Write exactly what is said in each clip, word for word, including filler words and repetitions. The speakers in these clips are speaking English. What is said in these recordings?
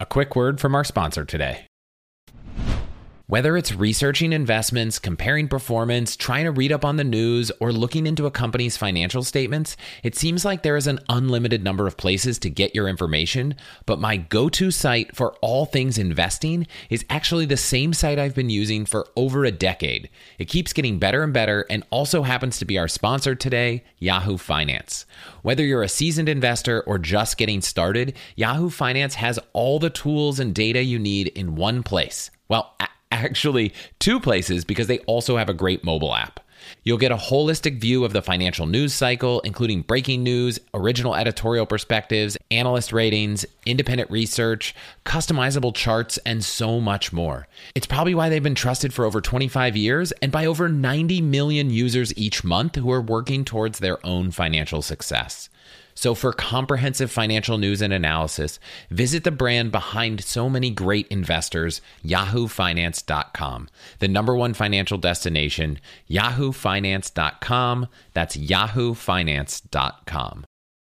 A quick word from our sponsor today. Whether it's researching investments, comparing performance, trying to read up on the news, or looking into a company's financial statements, it seems like there is an unlimited number of places to get your information, but my go-to site for all things investing is actually the same site I've been using for over a decade. It keeps getting better and better and also happens to be our sponsor today, Yahoo Finance. Whether you're a seasoned investor or just getting started, Yahoo Finance has all the tools and data you need in one place. Well, actually two places, because they also have a great mobile app. You'll get a holistic view of the financial news cycle, including breaking news, original editorial perspectives, analyst ratings, independent research, customizable charts, and so much more. It's probably why they've been trusted for over twenty-five years and by over ninety million users each month who are working towards their own financial success. So for comprehensive financial news and analysis, visit the brand behind so many great investors, yahoo finance dot com. The number one financial destination, yahoo finance dot com. That's yahoo finance dot com.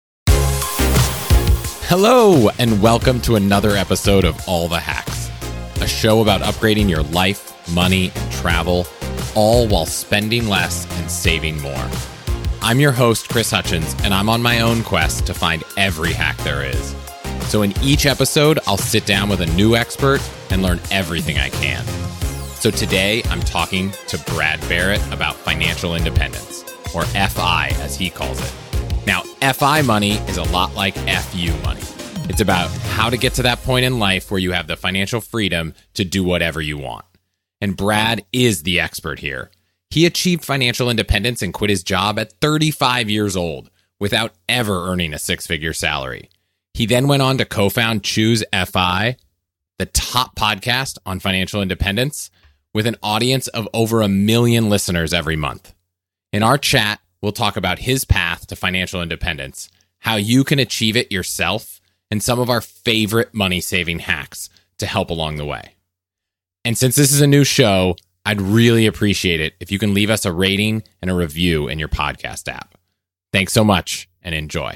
Hello, and welcome to another episode of All the Hacks, a show about upgrading your life, money, and travel, all while spending less and saving more. I'm your host, Chris Hutchins, and I'm on my own quest to find every hack there is. So in each episode, I'll sit down with a new expert and learn everything I can. So today, I'm talking to Brad Barrett about financial independence, or F I as he calls it. Now, F I money is a lot like F U money. It's about how to get to that point in life where you have the financial freedom to do whatever you want. And Brad is the expert here. He achieved financial independence and quit his job at thirty-five years old without ever earning a six-figure salary. He then went on to co-found Choose F I, the top podcast on financial independence, with an audience of over a million listeners every month. In our chat, we'll talk about his path to financial independence, how you can achieve it yourself, and some of our favorite money-saving hacks to help along the way. And since this is a new show, I'd really appreciate it if you can leave us a rating and a review in your podcast app. Thanks so much and enjoy.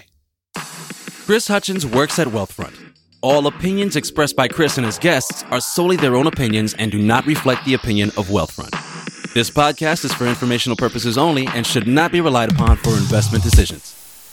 Chris Hutchins works at Wealthfront. All opinions expressed by Chris and his guests are solely their own opinions and do not reflect the opinion of Wealthfront. This podcast is for informational purposes only and should not be relied upon for investment decisions.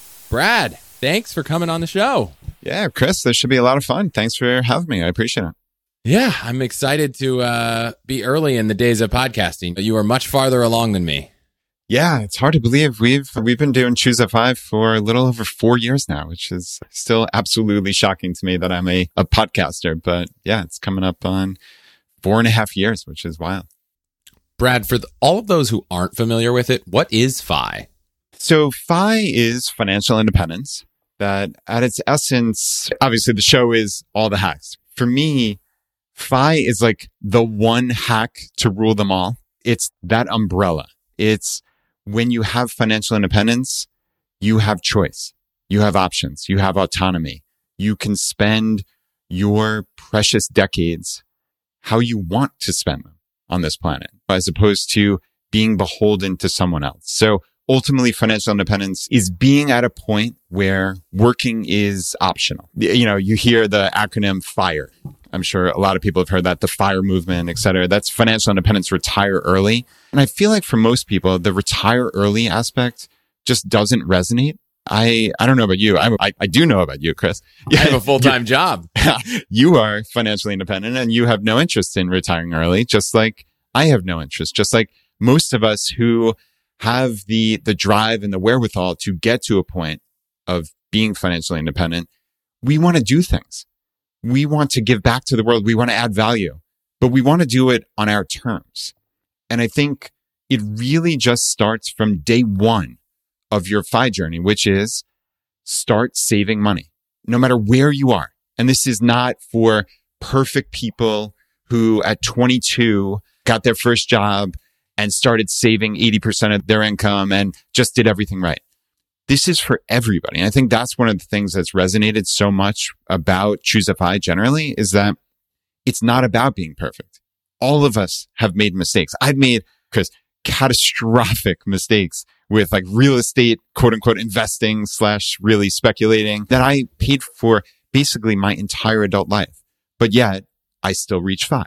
Brad, thanks for coming on the show. Yeah, Chris, this should be a lot of fun. Thanks for having me. I appreciate it. Yeah, I'm excited to uh, be early in the days of podcasting. You are much farther along than me. Yeah, it's hard to believe. We've we've been doing Choose F I for a little over four years now, which is still absolutely shocking to me that I'm a, a podcaster. But yeah, it's coming up on four and a half years, which is wild. Brad, for the, all of those who aren't familiar with it, what is F I? So F I is financial independence. That at its essence, obviously the show is all the hacks. For me, F I is like the one hack to rule them all. It's that umbrella. It's when you have financial independence, you have choice. You have options. You have autonomy. You can spend your precious decades how you want to spend them on this planet, as opposed to being beholden to someone else. So ultimately, financial independence is being at a point where working is optional. You know, you hear the acronym FIRE. I'm sure a lot of people have heard that, the FIRE movement, et cetera. That's financial independence, retire early. And I feel like for most people, the retire early aspect just doesn't resonate. I, I don't know about you. I, I, I do know about you, Chris. I have a full-time job. You are financially independent and you have no interest in retiring early, just like I have no interest, just like most of us who have the, the drive and the wherewithal to get to a point of being financially independent. We want to do things. We want to give back to the world. We want to add value, but we want to do it on our terms. And I think it really just starts from day one of your F I journey, which is start saving money, no matter where you are. And this is not for perfect people who at twenty-two got their first job and started saving eighty percent of their income and just did everything right. This is for everybody. And I think that's one of the things that's resonated so much about Choose F I generally is that it's not about being perfect. All of us have made mistakes. I've made, Chris, catastrophic mistakes with like real estate, quote unquote, investing slash really speculating that I paid for basically my entire adult life. but yet I still reach F I.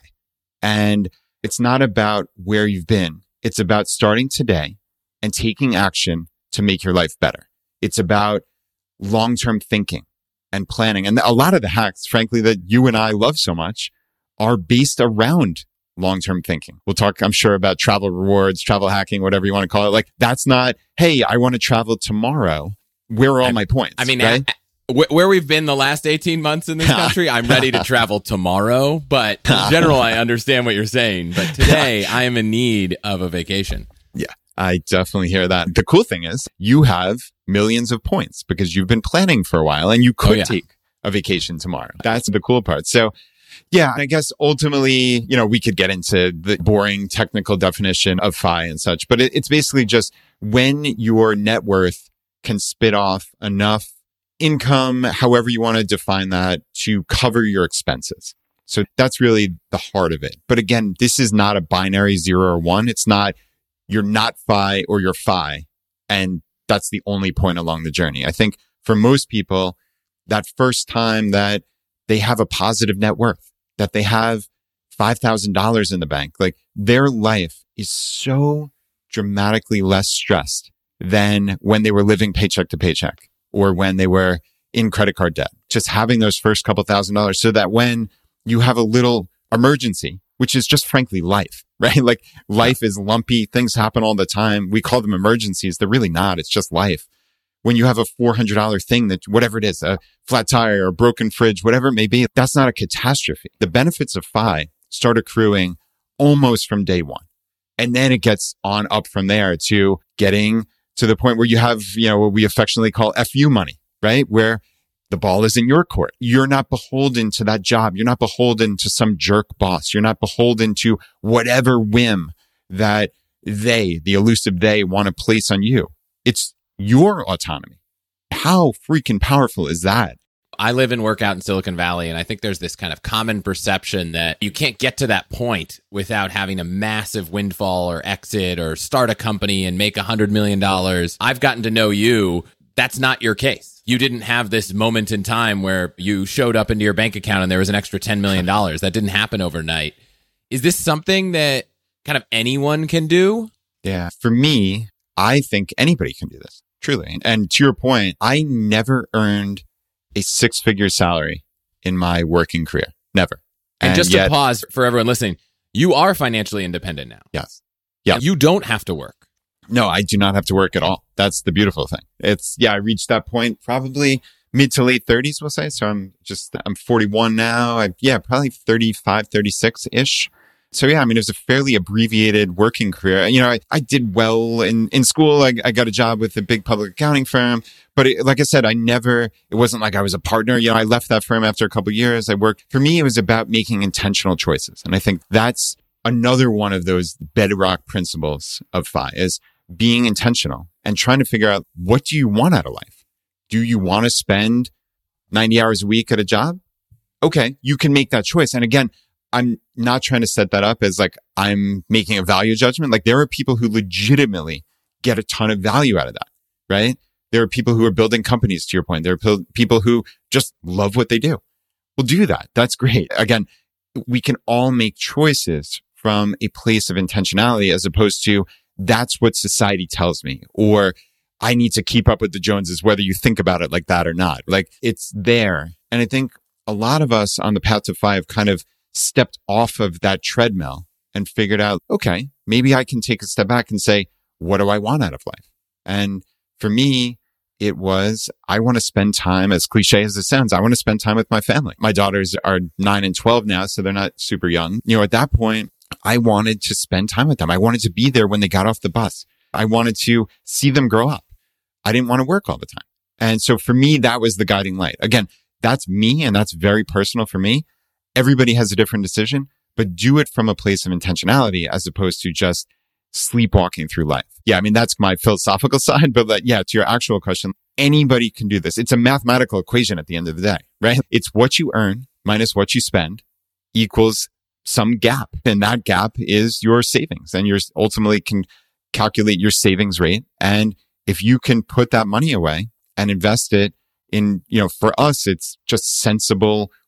And it's not about where you've been. It's about starting today and taking action to make your life better. It's about long-term thinking and planning. And a lot of the hacks, frankly, that you and I love so much are based around long-term thinking. We'll talk, I'm sure, about travel rewards, travel hacking, whatever you want to call it. Like, that's not, hey, I want to travel tomorrow. Where are all I, my points? I mean, right? I, where we've been the last eighteen months in this country, I'm ready to travel tomorrow. But in general, I understand what you're saying. But today, I am in need of a vacation. Yeah, I definitely hear that. The cool thing is you have millions of points because you've been planning for a while and you could oh, yeah. take a vacation tomorrow. That's the cool part. So yeah, I guess ultimately, you know, we could get into the boring technical definition of F I and such, but it, it's basically just when your net worth can spit off enough income, however you want to define that, to cover your expenses. So that's really the heart of it. But again, this is not a binary zero or one. It's not you're not F I or you're F I. And that's the only point along the journey. I think for most people, that first time that they have a positive net worth, that they have five thousand dollars in the bank, like their life is so dramatically less stressed than when they were living paycheck to paycheck or when they were in credit card debt. Just having those first couple thousand dollars so that when you have a little emergency, which is just frankly life, right? Like life is lumpy. Things happen all the time. We call them emergencies. They're really not. It's just life. When you have a four hundred dollars thing that whatever it is, a flat tire, a broken fridge, whatever it may be, that's not a catastrophe. The benefits of F I start accruing almost from day one. And then it gets on up from there to getting to the point where you have, you know, what we affectionately call F U money, right? Where the ball is in your court. You're not beholden to that job. You're not beholden to some jerk boss. You're not beholden to whatever whim that they, the elusive they, want to place on you. It's your autonomy. How freaking powerful is that? I live and work out in Silicon Valley, and I think there's this kind of common perception that you can't get to that point without having a massive windfall or exit or start a company and make one hundred million dollars. I've gotten to know you. That's not your case. You didn't have this moment in time where you showed up into your bank account and there was an extra ten million dollars. That didn't happen overnight. Is this something that kind of anyone can do? Yeah. For me, I think anybody can do this, truly. And to your point, I never earned a six-figure salary in my working career. Never. And, and just yet, to pause for everyone listening, you are financially independent now. Yes. Yeah. You don't have to work. No, I do not have to work at all. That's the beautiful thing. It's, yeah, I reached that point probably mid to late thirties, we'll say. So I'm just, I'm forty-one now. I, yeah, probably thirty-five, thirty-six-ish. So yeah, I mean, it was a fairly abbreviated working career. You know, I, I did well in, in school. I, I got a job with a big public accounting firm. But it, like I said, I never, it wasn't like I was a partner. You know, I left that firm after a couple of years. I worked, for me, it was about making intentional choices. And I think that's another one of those bedrock principles of F I is being intentional and trying to figure out, what do you want out of life? Do you want to spend ninety hours a week at a job? Okay, you can make that choice. And again, I'm not trying to set that up as like I'm making a value judgment. Like there are people who legitimately get a ton of value out of that, right? There are people who are building companies, to your point. There are p- people who just love what they do. Well, do that. That's great. Again, we can all make choices from a place of intentionality as opposed to that's what society tells me, or I need to keep up with the Joneses, whether you think about it like that or not. Like it's there. And I think a lot of us on the path to F I have kind of stepped off of that treadmill and figured out, okay, maybe I can take a step back and say, what do I want out of life? And for me, it was, I want to spend time, as cliche as it sounds, I want to spend time with my family. My daughters are nine and twelve now, so they're not super young. You know, at that point, I wanted to spend time with them. I wanted to be there when they got off the bus. I wanted to see them grow up. I didn't want to work all the time. And so for me, that was the guiding light. Again, that's me and that's very personal for me. Everybody has a different decision, but do it from a place of intentionality as opposed to just sleepwalking through life. Yeah, I mean, that's my philosophical side, but like, yeah, to your actual question, anybody can do this. It's a mathematical equation at the end of the day, right? It's what you earn minus what you spend equals some gap. And that gap is your savings. And you ultimately can calculate your savings rate. And if you can put that money away and invest it in, you know, for us, it's just sensible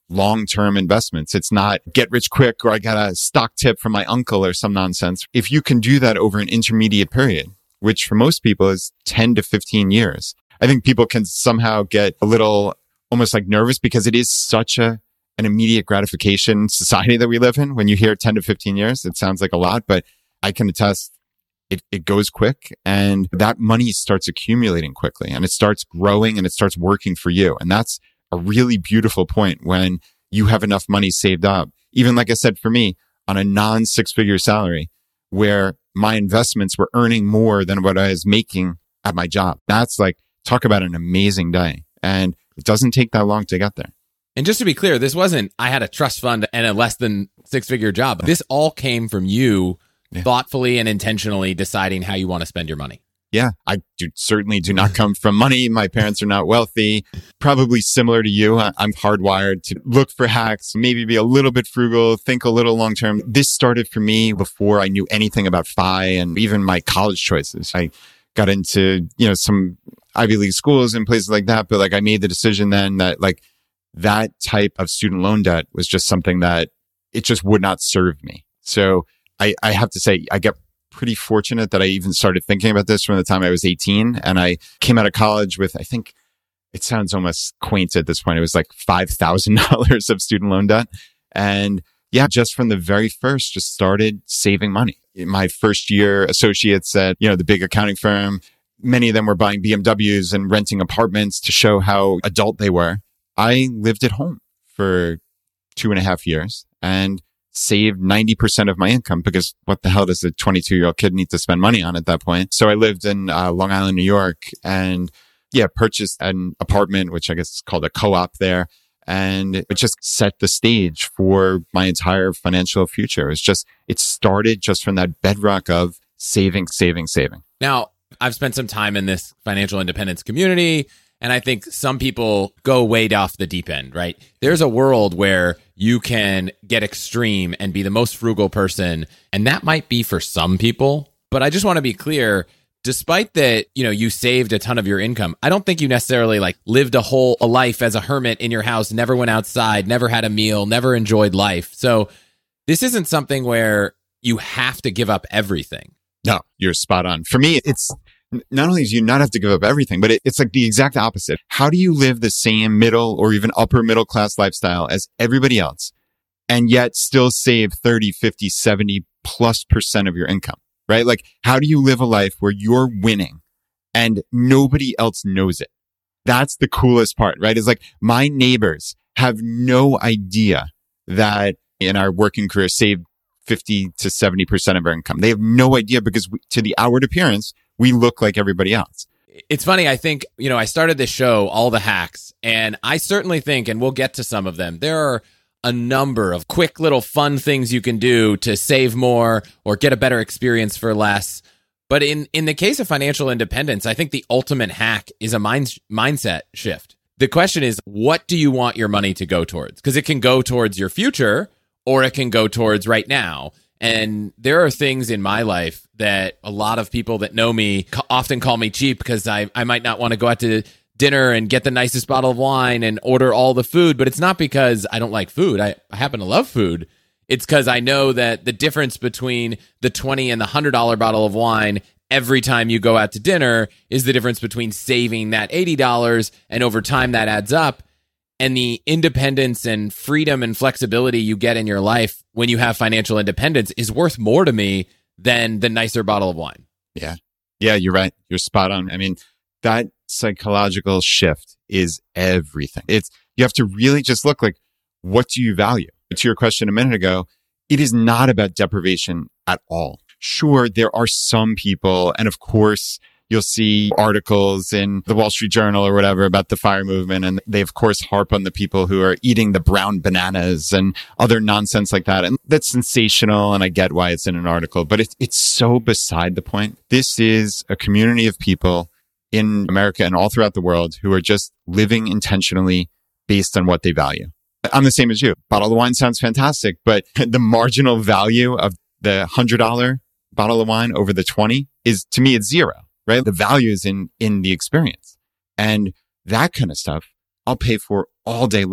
long-term investments. It's not get rich quick or I got a stock tip from my uncle or some nonsense. If you can do that over an intermediate period, which for most people is ten to fifteen years, I think people can somehow get a little almost like nervous because it is such a an immediate gratification society that we live in. When you hear ten to fifteen years, it sounds like a lot, but I can attest it, it goes quick and that money starts accumulating quickly and it starts growing and it starts working for you. And that's a really beautiful point when you have enough money saved up. Even like I said, for me, on a non six figure salary where my investments were earning more than what I was making at my job. That's like, talk about an amazing day. And it doesn't take that long to get there. And just to be clear, this wasn't, I had a trust fund and a less than six figure job. This all came from you yeah. thoughtfully and intentionally deciding how you want to spend your money. Yeah, I do, certainly do not come from money. My parents are not wealthy. Probably similar to you. I'm hardwired to look for hacks, maybe be a little bit frugal, think a little long term. This started for me before I knew anything about F I and even my college choices. I got into, you know, some Ivy League schools and places like that. But like I made the decision then that like that type of student loan debt was just something that it just would not serve me. So I, I have to say, I get pretty fortunate that I even started thinking about this from the time I was eighteen. And I came out of college with, I think it sounds almost quaint at this point. It was like five thousand dollars of student loan debt. And yeah, just from the very first, just started saving money. In my first year, associates at, you know, the big accounting firm, many of them were buying B M Ws and renting apartments to show how adult they were. I lived at home for two and a half years and saved ninety percent of my income because what the hell does a twenty-two year old kid need to spend money on at that point? So I lived in uh, Long Island, New York and yeah, purchased an apartment, which I guess is called a co-op there. And it just set the stage for my entire financial future. It's just, it started just from that bedrock of saving, saving, saving. Now, I've spent some time in this financial independence community, and I think some people go way off the deep end, right? There's a world where you can get extreme and be the most frugal person, and that might be for some people. But I just want to be clear, despite that, you know, you saved a ton of your income, I don't think you necessarily like lived a whole a life as a hermit in your house, never went outside, never had a meal, never enjoyed life. So this isn't something where you have to give up everything. No, you're spot on. For me, it's not only do you not have to give up everything, but it, it's like the exact opposite. How do you live the same middle or even upper middle class lifestyle as everybody else and yet still save thirty, fifty, seventy plus percent of your income, right? Like, how do you live a life where you're winning and nobody else knows it? That's the coolest part, right? It's like my neighbors have no idea that in our working career saved fifty to seventy percent of our income. They have no idea because we, to the outward appearance, we look like everybody else. It's funny. I think, you know, I started this show, All the Hacks, and I certainly think, and we'll get to some of them, there are a number of quick little fun things you can do to save more or get a better experience for less. But in, in the case of financial independence, I think the ultimate hack is a mind, mindset shift. The question is, what do you want your money to go towards? Because it can go towards your future or it can go towards right now. And there are things in my life that a lot of people that know me often call me cheap because I, I might not want to go out to dinner and get the nicest bottle of wine and order all the food. But it's not because I don't like food. I, I happen to love food. It's because I know that the difference between the twenty dollars and the one hundred dollars bottle of wine every time you go out to dinner is the difference between saving that eighty dollars and over time that adds up. And the independence and freedom and flexibility you get in your life when you have financial independence is worth more to me than the nicer bottle of wine. Yeah. Yeah, you're right. You're spot on. I mean, that psychological shift is everything. It's, you have to really just look like, what do you value? To your question a minute ago, it is not about deprivation at all. Sure, there are some people, and of course, you'll see articles in the Wall Street Journal or whatever about the FIRE movement. And they, of course, harp on the people who are eating the brown bananas and other nonsense like that. And that's sensational. And I get why it's in an article, but it's, it's so beside the point. This is a community of people in America and all throughout the world who are just living intentionally based on what they value. I'm the same as you. Bottle of wine sounds fantastic, but the marginal value of the one hundred dollars bottle of wine over the twenty is, to me, it's zero. Right? The value is in, in the experience. And that kind of stuff I'll pay for all day long.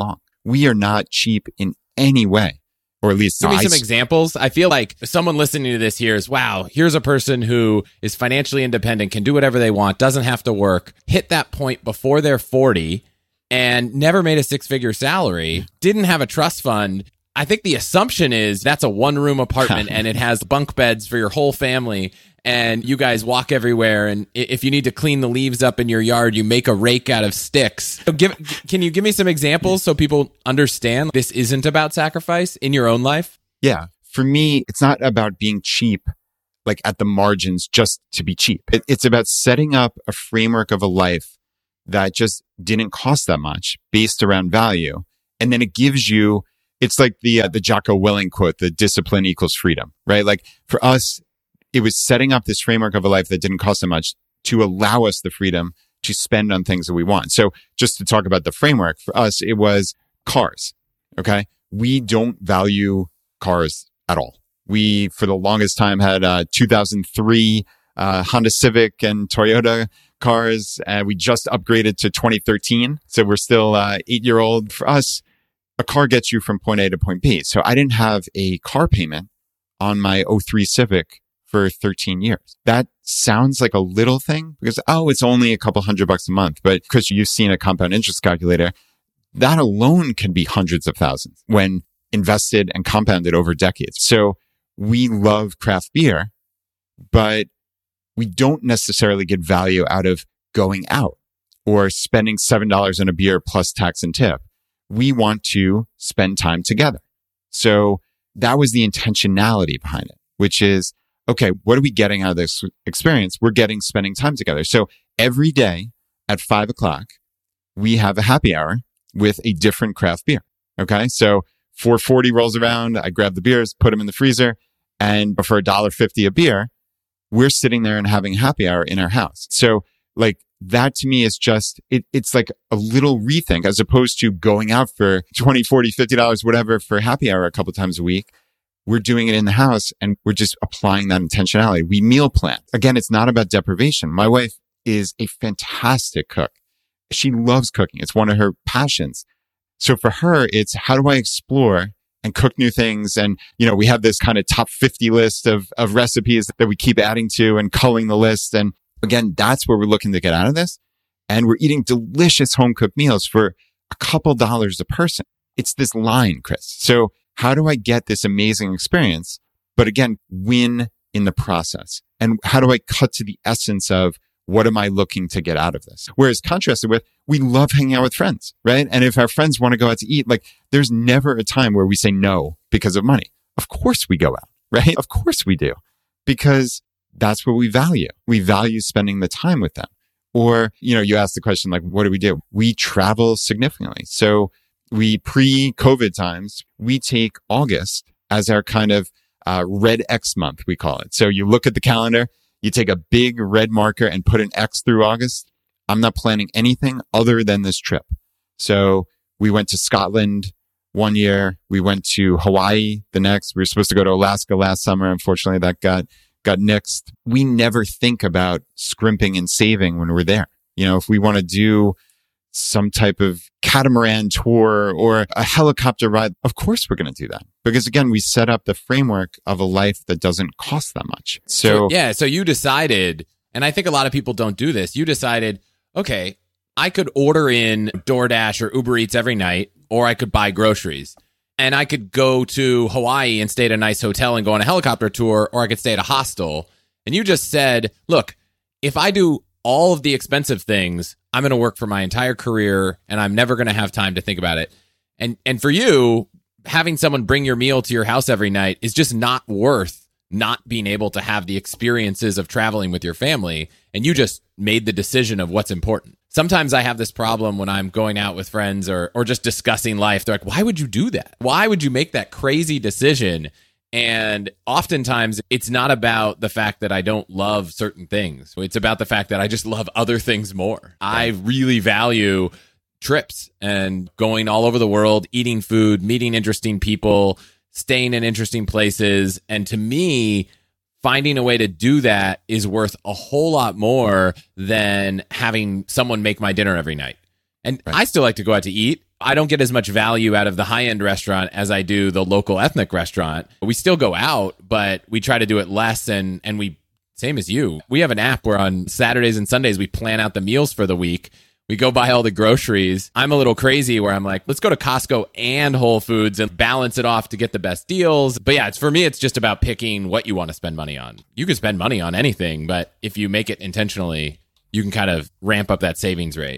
We are not cheap in any way, or at least Give me I some s- examples. I feel like someone listening to this hears, wow, here's a person who is financially independent, can do whatever they want, doesn't have to work, hit that point before they're forty and never made a six-figure salary, didn't have a trust fund. I think the assumption is that's a one-room apartment and it has bunk beds for your whole family, and you guys walk everywhere, and i- if you need to clean the leaves up in your yard, you make a rake out of sticks. So give, can you give me some examples so people understand this isn't about sacrifice in your own life? Yeah. For me, it's not about being cheap, like at the margins, just to be cheap. It, it's about setting up a framework of a life that just didn't cost that much based around value. And then it gives you, it's like the, uh, the Jocko Willing quote, the discipline equals freedom, right? Like for us, it was setting up this framework of a life that didn't cost that much to allow us the freedom to spend on things that we want. So just to talk about the framework, for us, it was cars. Okay. We don't value cars at all. We, for the longest time, had uh two thousand three uh Honda Civic and Toyota cars. And we just upgraded to twenty thirteen. So we're still uh eight year old. For us, a car gets you from point A to point B. So I didn't have a car payment on my oh three Civic for thirteen years. That sounds like a little thing because, oh, it's only a couple hundred bucks a month. But Chris, you've seen a compound interest calculator. That alone can be hundreds of thousands when invested and compounded over decades. So we love craft beer, but we don't necessarily get value out of going out or spending seven dollars on a beer plus tax and tip. We want to spend time together. So that was the intentionality behind it, which is, okay, what are we getting out of this experience? We're getting spending time together. So every day at five o'clock, we have a happy hour with a different craft beer. Okay. So four forty rolls around. I grab the beers, put them in the freezer, and for a dollar fifty a beer, we're sitting there and having a happy hour in our house. So like that to me is just, it, it's like a little rethink as opposed to going out for twenty, forty, fifty dollars, whatever for happy hour a couple times a week. We're doing it in the house and we're just applying that intentionality. We meal plan. Again, it's not about deprivation. My wife is a fantastic cook. She loves cooking. It's one of her passions. So for her, it's how do I explore and cook new things? And, you know, we have this kind of top fifty list of, of recipes that we keep adding to and culling the list. And again, that's where we're looking to get out of this. And we're eating delicious home cooked meals for a couple dollars a person. It's this line, Chris. So how do I get this amazing experience? But again, win in the process. And how do I cut to the essence of what am I looking to get out of this? Whereas contrasted with, we love hanging out with friends, right? And if our friends want to go out to eat, like there's never a time where we say no because of money. Of course we go out, right? Of course we do, because that's what we value. We value spending the time with them. Or, you know, you ask the question, like, what do we do? We travel significantly. So we pre-COVID times, we take August as our kind of uh, red X month, we call it. So you look at the calendar, you take a big red marker and put an X through August. I'm not planning anything other than this trip. So we went to Scotland one year. We went to Hawaii the next. We were supposed to go to Alaska last summer. Unfortunately, that got, got nixed. We never think about scrimping and saving when we're there. You know, if we want to do some type of catamaran tour or a helicopter ride, of course we're going to do that. Because again, we set up the framework of a life that doesn't cost that much. So, So, yeah, so you decided, and I think a lot of people don't do this. You decided, okay, I could order in DoorDash or Uber Eats every night, or I could buy groceries. And I could go to Hawaii and stay at a nice hotel and go on a helicopter tour, or I could stay at a hostel. And you just said, look, if I do all of the expensive things, I'm going to work for my entire career and I'm never going to have time to think about it. And and for you, having someone bring your meal to your house every night is just not worth not being able to have the experiences of traveling with your family. And you just made the decision of what's important. Sometimes I have this problem when I'm going out with friends or or just discussing life. They're like, why would you do that? Why would you make that crazy decision? And oftentimes it's not about the fact that I don't love certain things. It's about the fact that I just love other things more. I really value trips and going all over the world, eating food, meeting interesting people, staying in interesting places. And to me, finding a way to do that is worth a whole lot more than having someone make my dinner every night. And Right. I still like to go out to eat. I don't get as much value out of the high-end restaurant as I do the local ethnic restaurant. We still go out, but we try to do it less, and and we, same as you, we have an app where on Saturdays and Sundays we plan out the meals for the week. We go buy all the groceries. I'm a little crazy where I'm like, let's go to Costco and Whole Foods and balance it off to get the best deals. But yeah, it's for me, it's just about picking what you want to spend money on. You can spend money on anything, but if you make it intentionally, you can kind of ramp up that savings rate.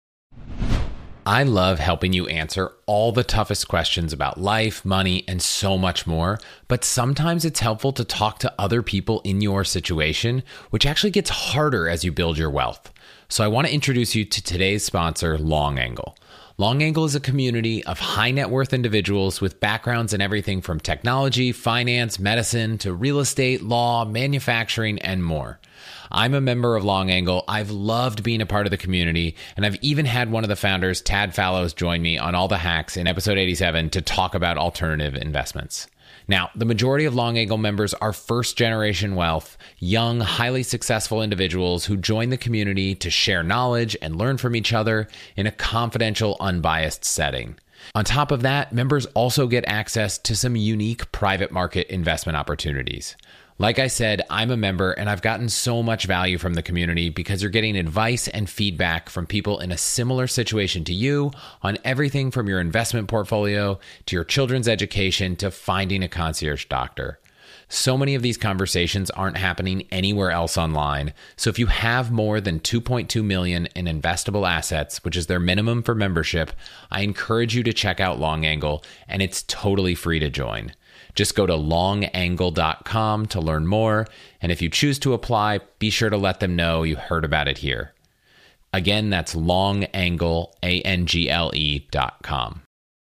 I love helping you answer all the toughest questions about life, money, and so much more. But sometimes it's helpful to talk to other people in your situation, which actually gets harder as you build your wealth. So I want to introduce you to today's sponsor, Long Angle. Long Angle is a community of high net worth individuals with backgrounds in everything from technology, finance, medicine, to real estate, law, manufacturing, and more. I'm a member of Long Angle. I've loved being a part of the community, and I've even had one of the founders, Tad Fallows, join me on All the Hacks in episode eighty-seven to talk about alternative investments. Now, the majority of Long Angle members are first-generation wealth, young, highly successful individuals who join the community to share knowledge and learn from each other in a confidential, unbiased setting. On top of that, members also get access to some unique private market investment opportunities. Like I said, I'm a member and I've gotten so much value from the community because you're getting advice and feedback from people in a similar situation to you on everything from your investment portfolio to your children's education to finding a concierge doctor. So many of these conversations aren't happening anywhere else online. So if you have more than two point two million in investable assets, which is their minimum for membership, I encourage you to check out Long Angle, and it's totally free to join. Just go to long angle dot com to learn more, and if you choose to apply, be sure to let them know you heard about it here. Again, that's longangle, A N G L E dot com.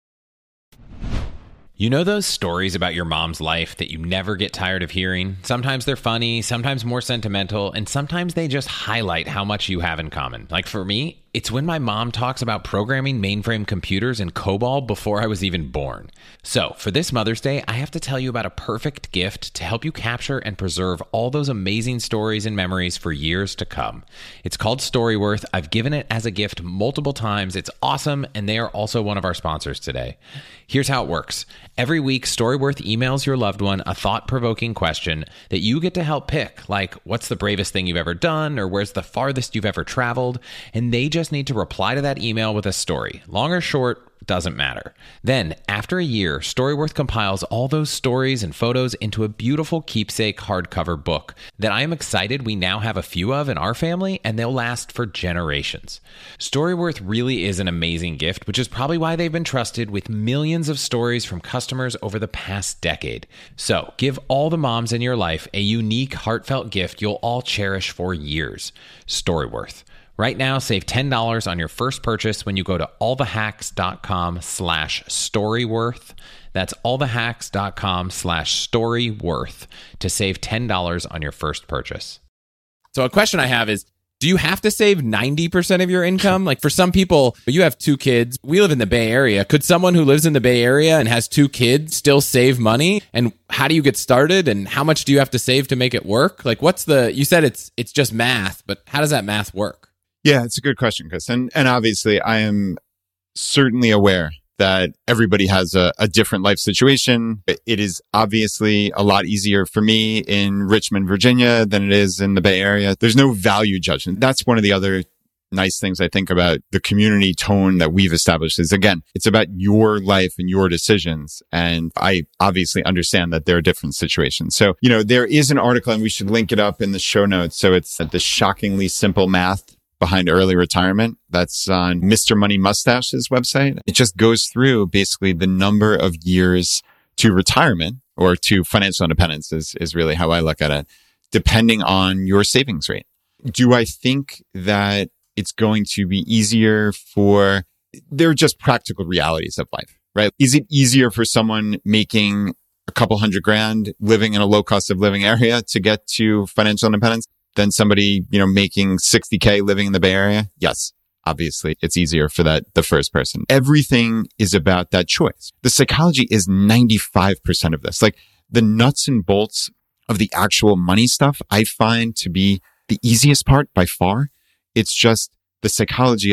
You know those stories about your mom's life that you never get tired of hearing? Sometimes they're funny, sometimes more sentimental, and sometimes they just highlight how much you have in common. Like for me, it's when my mom talks about programming mainframe computers in COBOL before I was even born. So for this Mother's Day, I have to tell you about a perfect gift to help you capture and preserve all those amazing stories and memories for years to come. It's called Storyworth. I've given it as a gift multiple times. It's awesome, and they are also one of our sponsors today. Here's how it works. Every week, Storyworth emails your loved one a thought-provoking question that you get to help pick, like what's the bravest thing you've ever done, or where's the farthest you've ever traveled, and they just need to reply to that email with a story. Long or short, doesn't matter. Then, after a year, Storyworth compiles all those stories and photos into a beautiful keepsake hardcover book that I am excited we now have a few of in our family, and they'll last for generations. Storyworth really is an amazing gift, which is probably why they've been trusted with millions of stories from customers over the past decade. So, give all the moms in your life a unique, heartfelt gift you'll all cherish for years. Storyworth. Right now, save ten dollars on your first purchase when you go to allthehacks.com slash storyworth. That's allthehacks.com slash storyworth to save ten dollars on your first purchase. So a question I have is, do you have to save ninety percent of your income? Like for some people, you have two kids. We live in the Bay Area. Could someone who lives in the Bay Area and has two kids still save money? And how do you get started? And how much do you have to save to make it work? Like what's the, you said it's it's just math, but how does that math work? Yeah, it's a good question, Chris. And and obviously, I am certainly aware that everybody has a, a different life situation. It is obviously a lot easier for me in Richmond, Virginia than it is in the Bay Area. There's no value judgment. That's one of the other nice things I think about the community tone that we've established is, again, it's about your life and your decisions. And I obviously understand that there are different situations. So, you know, there is an article, and we should link it up in the show notes. So it's the shockingly simple math behind early retirement. That's on Mister Money Mustache's website. It just goes through basically the number of years to retirement or to financial independence is, is really how I look at it, depending on your savings rate. Do I think that it's going to be easier for, they're just practical realities of life, right? Is it easier for someone making a couple hundred grand living in a low cost of living area to get to financial independence than somebody, you know, making sixty K living in the Bay Area? Yes, obviously it's easier for that, the first person. Everything is about that choice. The psychology is ninety-five percent of this. Like the nuts and bolts of the actual money stuff, I find to be the easiest part by far. It's just the psychology of,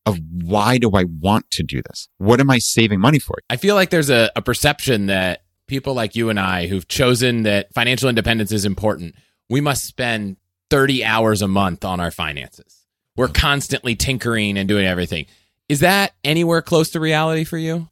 of why do I want to do this? What am I saving money for? I feel like there's a, a perception that people like you and I who've chosen that financial independence is important, we must spend thirty hours a month on our finances. We're constantly tinkering and doing everything. Is that anywhere close to reality for you?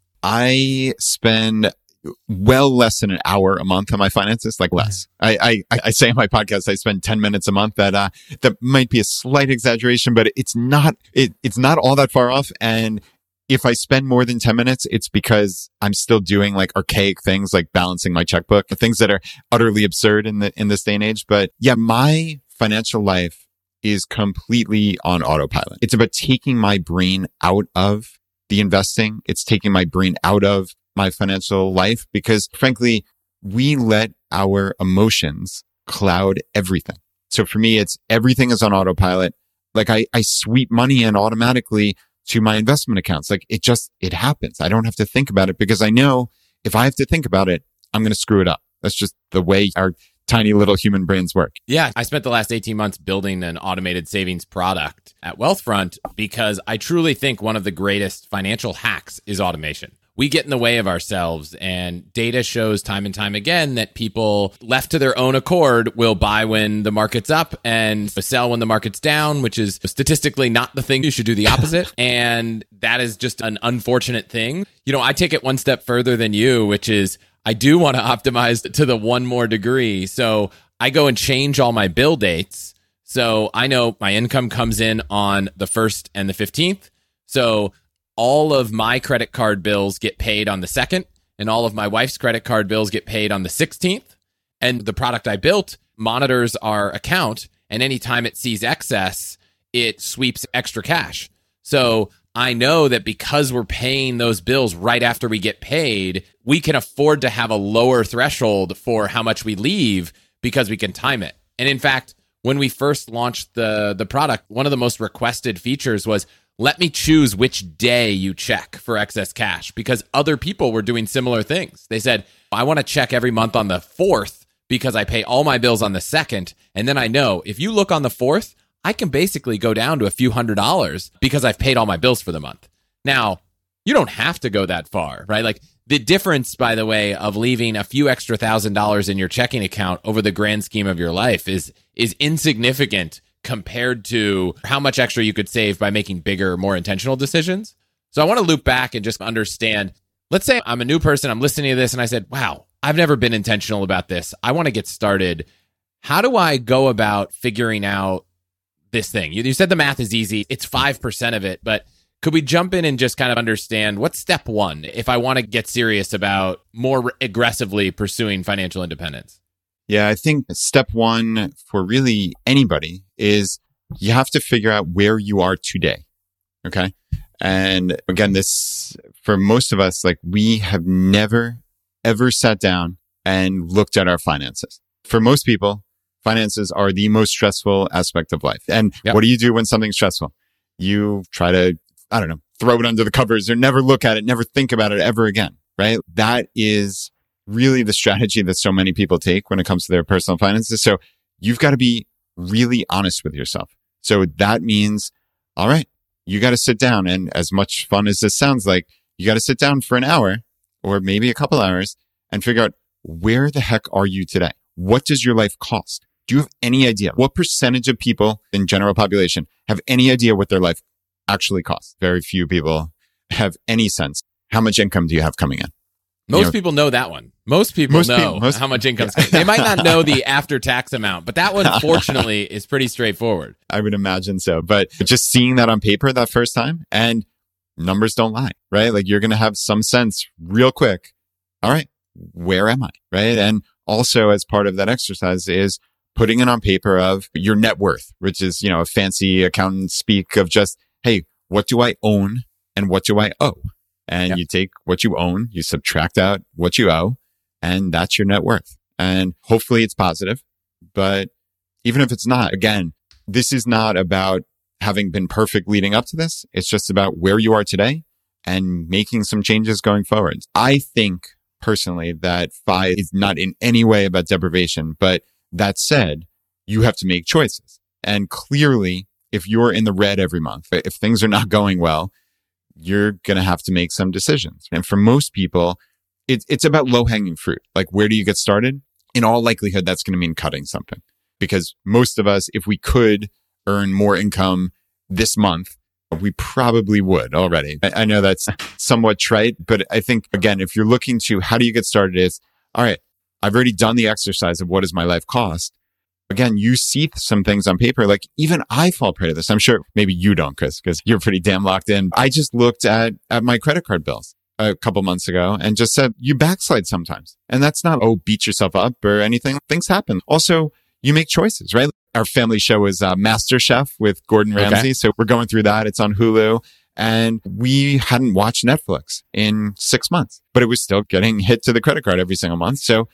I spend well less than an hour a month on my finances, like less. I, I, I say in my podcast, I spend ten minutes a month. That, uh, that might be a slight exaggeration, but it's not, it, it's not all that far off. And if I spend more than ten minutes, it's because I'm still doing like archaic things like balancing my checkbook, things that are utterly absurd in the, in this day and age. But yeah, my financial life is completely on autopilot. It's about taking my brain out of the investing. It's taking my brain out of my financial life because frankly, we let our emotions cloud everything. So for me, it's everything is on autopilot. Like I, I sweep money in automatically to my investment accounts. Like it just, it happens. I don't have to think about it because I know if I have to think about it, I'm going to screw it up. That's just the way our tiny little human brains work. Yeah. I spent the last eighteen months building an automated savings product at Wealthfront because I truly think one of the greatest financial hacks is automation. We get in the way of ourselves, and data shows time and time again that people left to their own accord will buy when the market's up and sell when the market's down, which is statistically not the thing. You should do the opposite. And that is just an unfortunate thing. You know, I take it one step further than you, which is I do want to optimize to the one more degree. So I go and change all my bill dates. So I know my income comes in on the first and the fifteenth. So all of my credit card bills get paid on the second, and all of my wife's credit card bills get paid on the sixteenth. And the product I built monitors our account, and anytime it sees excess, it sweeps extra cash. So I know that because we're paying those bills right after we get paid, we can afford to have a lower threshold for how much we leave because we can time it. And in fact, when we first launched the, the product, one of the most requested features was, let me choose which day you check for excess cash, because other people were doing similar things. They said, I want to check every month on the fourth because I pay all my bills on the second. And then I know if you look on the fourth, I can basically go down to a few hundred dollars because I've paid all my bills for the month. Now, you don't have to go that far, right? Like the difference, by the way, of leaving a few extra thousand dollars in your checking account over the grand scheme of your life is, is insignificant compared to how much extra you could save by making bigger, more intentional decisions. So I want to loop back and just understand, let's say I'm a new person, I'm listening to this and I said, wow, I've never been intentional about this. I want to get started. How do I go about figuring out this thing? You, you said the math is easy. It's five percent of it, but could we jump in and just kind of understand what's step one if I want to get serious about more aggressively pursuing financial independence? Yeah, I think step one for really anybody is you have to figure out where you are today. Okay. And again, this, for most of us, like we have never, ever sat down and looked at our finances. For most people, finances are the most stressful aspect of life. And yep. What do you do when something's stressful? You try to, I don't know, throw it under the covers or never look at it, never think about it ever again, right? That is really the strategy that so many people take when it comes to their personal finances. So you've got to be really honest with yourself. So that means, all right, you got to sit down. And as much fun as this sounds like, you got to sit down for an hour or maybe a couple hours and figure out where the heck are you today? What does your life cost? Do you have any idea? What percentage of people in general population have any idea what their life actually costs? Very few people have any sense. How much income do you have coming in? Most you know, people know that one. Most people most know people, most, how much income. Yeah. They might not know the after-tax amount, but that one, fortunately, is pretty straightforward. I would imagine so. But just seeing that on paper that first time, and numbers don't lie, right? Like you're going to have some sense real quick. All right, where am I, right? And also as part of that exercise is putting it on paper of your net worth, which is, you know, a fancy accountant speak of just, hey, what do I own and what do I owe? And yep. You take what you own, you subtract out what you owe, and that's your net worth. And hopefully it's positive. But even if it's not, again, this is not about having been perfect leading up to this. It's just about where you are today and making some changes going forward. I think personally that F I is not in any way about deprivation. But that said, you have to make choices. And clearly, if you're in the red every month, if things are not going well, you're going to have to make some decisions. And for most people, it's it's about low hanging fruit. Like, where do you get started? In all likelihood, that's going to mean cutting something, because most of us, if we could earn more income this month, we probably would already. I, I know that's somewhat trite, but I think, again, if you're looking to how do you get started, is, all right, I've already done the exercise of what does my life cost. Again, you see some things on paper, like even I fall prey to this. I'm sure maybe you don't, Chris, because you're pretty damn locked in. I just looked at, at my credit card bills a couple months ago and just said, you backslide sometimes. And that's not, oh, beat yourself up or anything. Things happen. Also, you make choices, right? Our family show is uh, MasterChef with Gordon Ramsay. Okay. So we're going through that. It's on Hulu. And we hadn't watched Netflix in six months, but it was still getting hit to the credit card every single month. So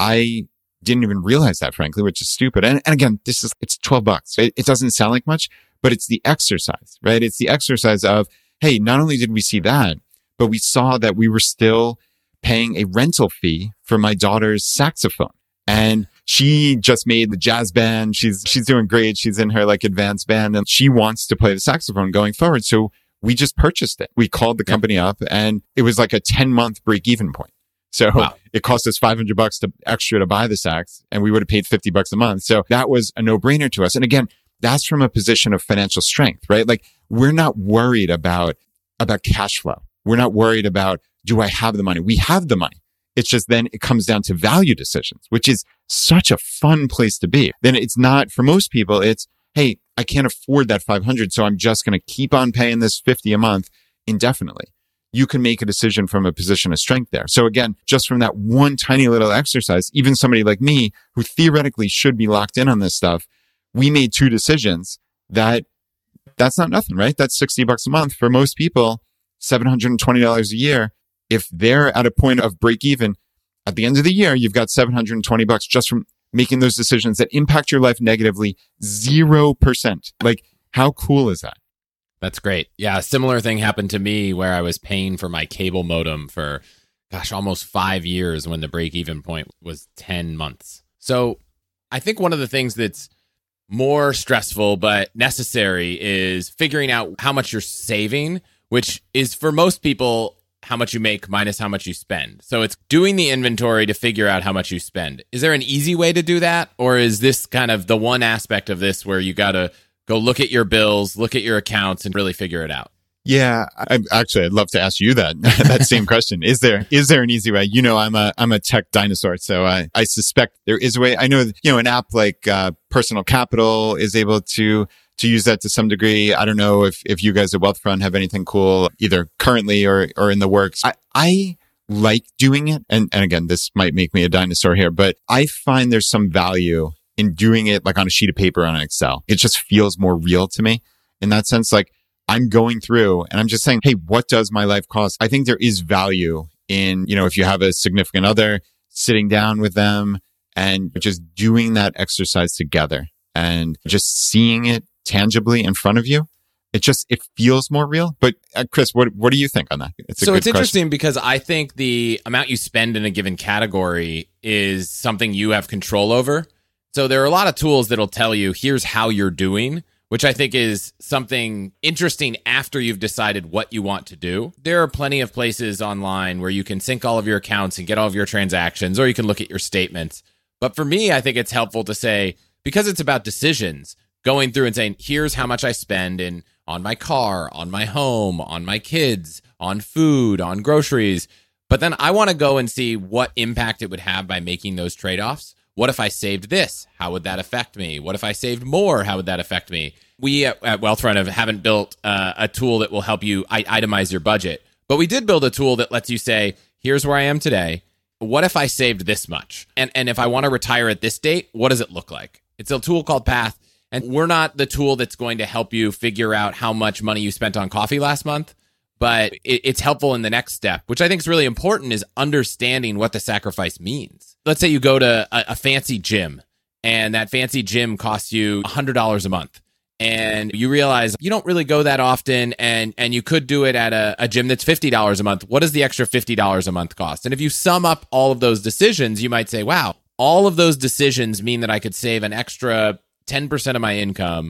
I didn't even realize that, frankly, which is stupid. And, and again, this is, it's twelve bucks. It, it doesn't sound like much, but it's the exercise, right? It's the exercise of, hey, not only did we see that, but we saw that we were still paying a rental fee for my daughter's saxophone. And she just made the jazz band. She's, she's doing great. She's in her like advanced band and she wants to play the saxophone going forward. So we just purchased it. We called the company up and it was like a ten month break even point. So wow. It cost us five hundred bucks to extra to buy the sax and we would have paid fifty bucks a month. So that was a no brainer to us. And again, that's from a position of financial strength, right? Like, we're not worried about, about cash flow. We're not worried about, do I have the money? We have the money. It's just then it comes down to value decisions, which is such a fun place to be. Then it's not, for most people, it's, hey, I can't afford that five hundred. So I'm just going to keep on paying this fifty a month indefinitely. You can make a decision from a position of strength there. So again, just from that one tiny little exercise, even somebody like me who theoretically should be locked in on this stuff, we made two decisions that that's not nothing, right? That's sixty bucks a month for most people, seven hundred twenty dollars a year. If they're at a point of break even at the end of the year, you've got seven hundred twenty bucks just from making those decisions that impact your life negatively, zero percent. Like, how cool is that? That's great. Yeah, a similar thing happened to me where I was paying for my cable modem for, gosh, almost five years when the break-even point was ten months. So I think one of the things that's more stressful but necessary is figuring out how much you're saving, which is for most people how much you make minus how much you spend. So it's doing the inventory to figure out how much you spend. Is there an easy way to do that? Or is this kind of the one aspect of this where you got to go look at your bills, look at your accounts, and really figure it out? Yeah, I, actually, I'd love to ask you that that same question. Is there is there an easy way? You know, I'm a I'm a tech dinosaur, so I I suspect there is a way. I know, you know, an app like uh, Personal Capital is able to to use that to some degree. I don't know if if you guys at Wealthfront have anything cool either currently or or in the works. I I like doing it, and and again, this might make me a dinosaur here, but I find there's some value in doing it like on a sheet of paper on an Excel. It just feels more real to me in that sense. Like, I'm going through and I'm just saying, hey, what does my life cost? I think there is value in, you know, if you have a significant other, sitting down with them and just doing that exercise together and just seeing it tangibly in front of you. It just, it feels more real. But uh, Chris, what what do you think on that? It's a so good it's interesting question. Because I think the amount you spend in a given category is something you have control over. So there are a lot of tools that'll tell you, here's how you're doing, which I think is something interesting after you've decided what you want to do. There are plenty of places online where you can sync all of your accounts and get all of your transactions, or you can look at your statements. But for me, I think it's helpful to say, because it's about decisions, going through and saying, here's how much I spend in on my car, on my home, on my kids, on food, on groceries. But then I want to go and see what impact it would have by making those trade-offs. What if I saved this? How would that affect me? What if I saved more? How would that affect me? We at, at Wealthfront have, haven't built uh, a tool that will help you I- itemize your budget, but we did build a tool that lets you say, here's where I am today. What if I saved this much? And and if I want to retire at this date, what does it look like? It's a tool called Path, and we're not the tool that's going to help you figure out how much money you spent on coffee last month, but it, it's helpful in the next step, which I think is really important, is understanding what the sacrifice means. Let's say you go to a, a fancy gym, and that fancy gym costs you one hundred dollars a month. And you realize you don't really go that often, and, and you could do it at a, a gym that's fifty dollars a month. What does the extra fifty dollars a month cost? And if you sum up all of those decisions, you might say, wow, all of those decisions mean that I could save an extra ten percent of my income,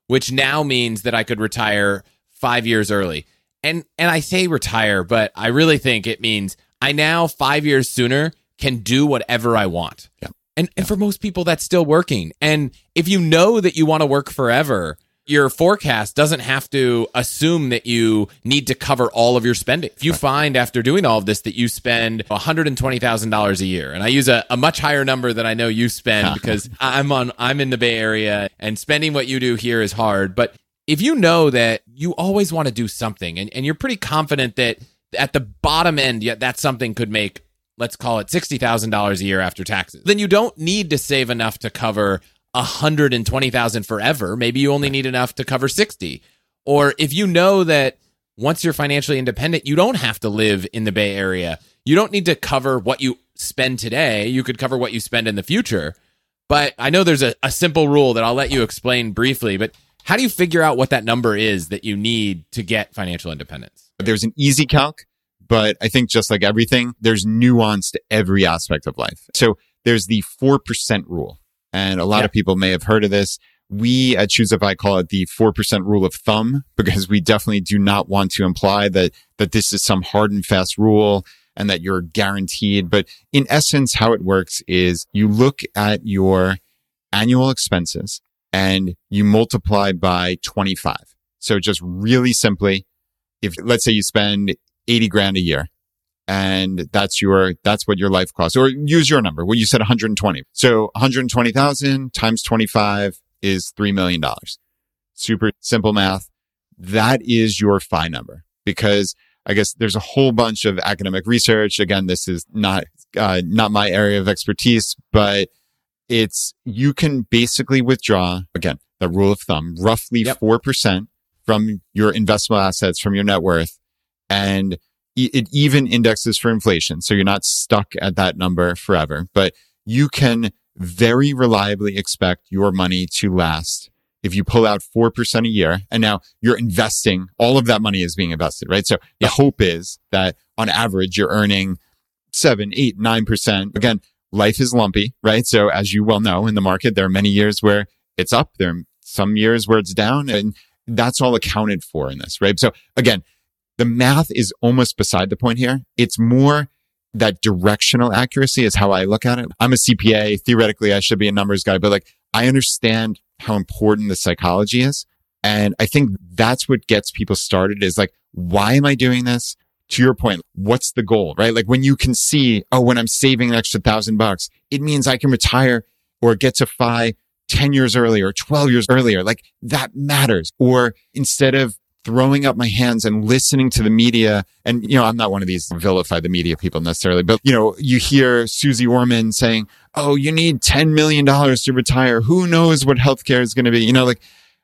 which now means that I could retire five years early. And and I say retire, but I really think it means I now five years sooner can do whatever I want. Yeah. And yeah. and for most people, that's still working. And if you know that you want to work forever, your forecast doesn't have to assume that you need to cover all of your spending. If you right. find after doing all of this that you spend one hundred twenty thousand dollars a year, and I use a, a much higher number than I know you spend because I'm on I'm in the Bay Area and spending what you do here is hard. But if you know that you always want to do something and, and you're pretty confident that at the bottom end, yeah, that something could make, let's call it sixty thousand dollars a year after taxes, then you don't need to save enough to cover one hundred twenty thousand dollars forever. Maybe you only need enough to cover sixty. Or if you know that once you're financially independent, you don't have to live in the Bay Area. You don't need to cover what you spend today. You could cover what you spend in the future. But I know there's a, a simple rule that I'll let you explain briefly, but how do you figure out what that number is that you need to get financial independence? There's an easy calc, but I think just like everything, there's nuance to every aspect of life. So there's the four percent rule. And a lot yeah. of people may have heard of this. We at Choosify call it the four percent rule of thumb because we definitely do not want to imply that, that this is some hard and fast rule and that you're guaranteed. But in essence, how it works is you look at your annual expenses and you multiply by twenty-five. So just really simply, if let's say you spend eighty grand a year and that's your, that's what your life costs, or use your number. Well, you said one hundred twenty. So one hundred twenty thousand times twenty-five is three million dollars. Super simple math. That is your F I number because I guess there's a whole bunch of academic research. Again, this is not, uh, not my area of expertise, but it's, you can basically withdraw, again, the rule of thumb, roughly yep. four percent from your investable assets, from your net worth. And it even indexes for inflation. So you're not stuck at that number forever, but you can very reliably expect your money to last if you pull out four percent a year. And now you're investing, all of that money is being invested, right? So the yep. hope is that on average, you're earning seven, eight, nine percent. Again, life is lumpy, right? So as you well know in the market, there are many years where it's up. There are some years where it's down, and that's all accounted for in this, right? So again, the math is almost beside the point here. It's more that directional accuracy is how I look at it. I'm a C P A. Theoretically, I should be a numbers guy, but like I understand how important the psychology is. And I think that's what gets people started is like, why am I doing this? To your point, what's the goal, right? Like when you can see, oh, when I'm saving an extra thousand bucks, it means I can retire or get to F I ten years earlier, or twelve years earlier. Like that matters. Or instead of throwing up my hands and listening to the media, and, you know, I'm not one of these vilify the media people necessarily, but, you know, you hear Susie Orman saying, oh, you need ten million dollars to retire. Who knows what healthcare is going to be? You know, like,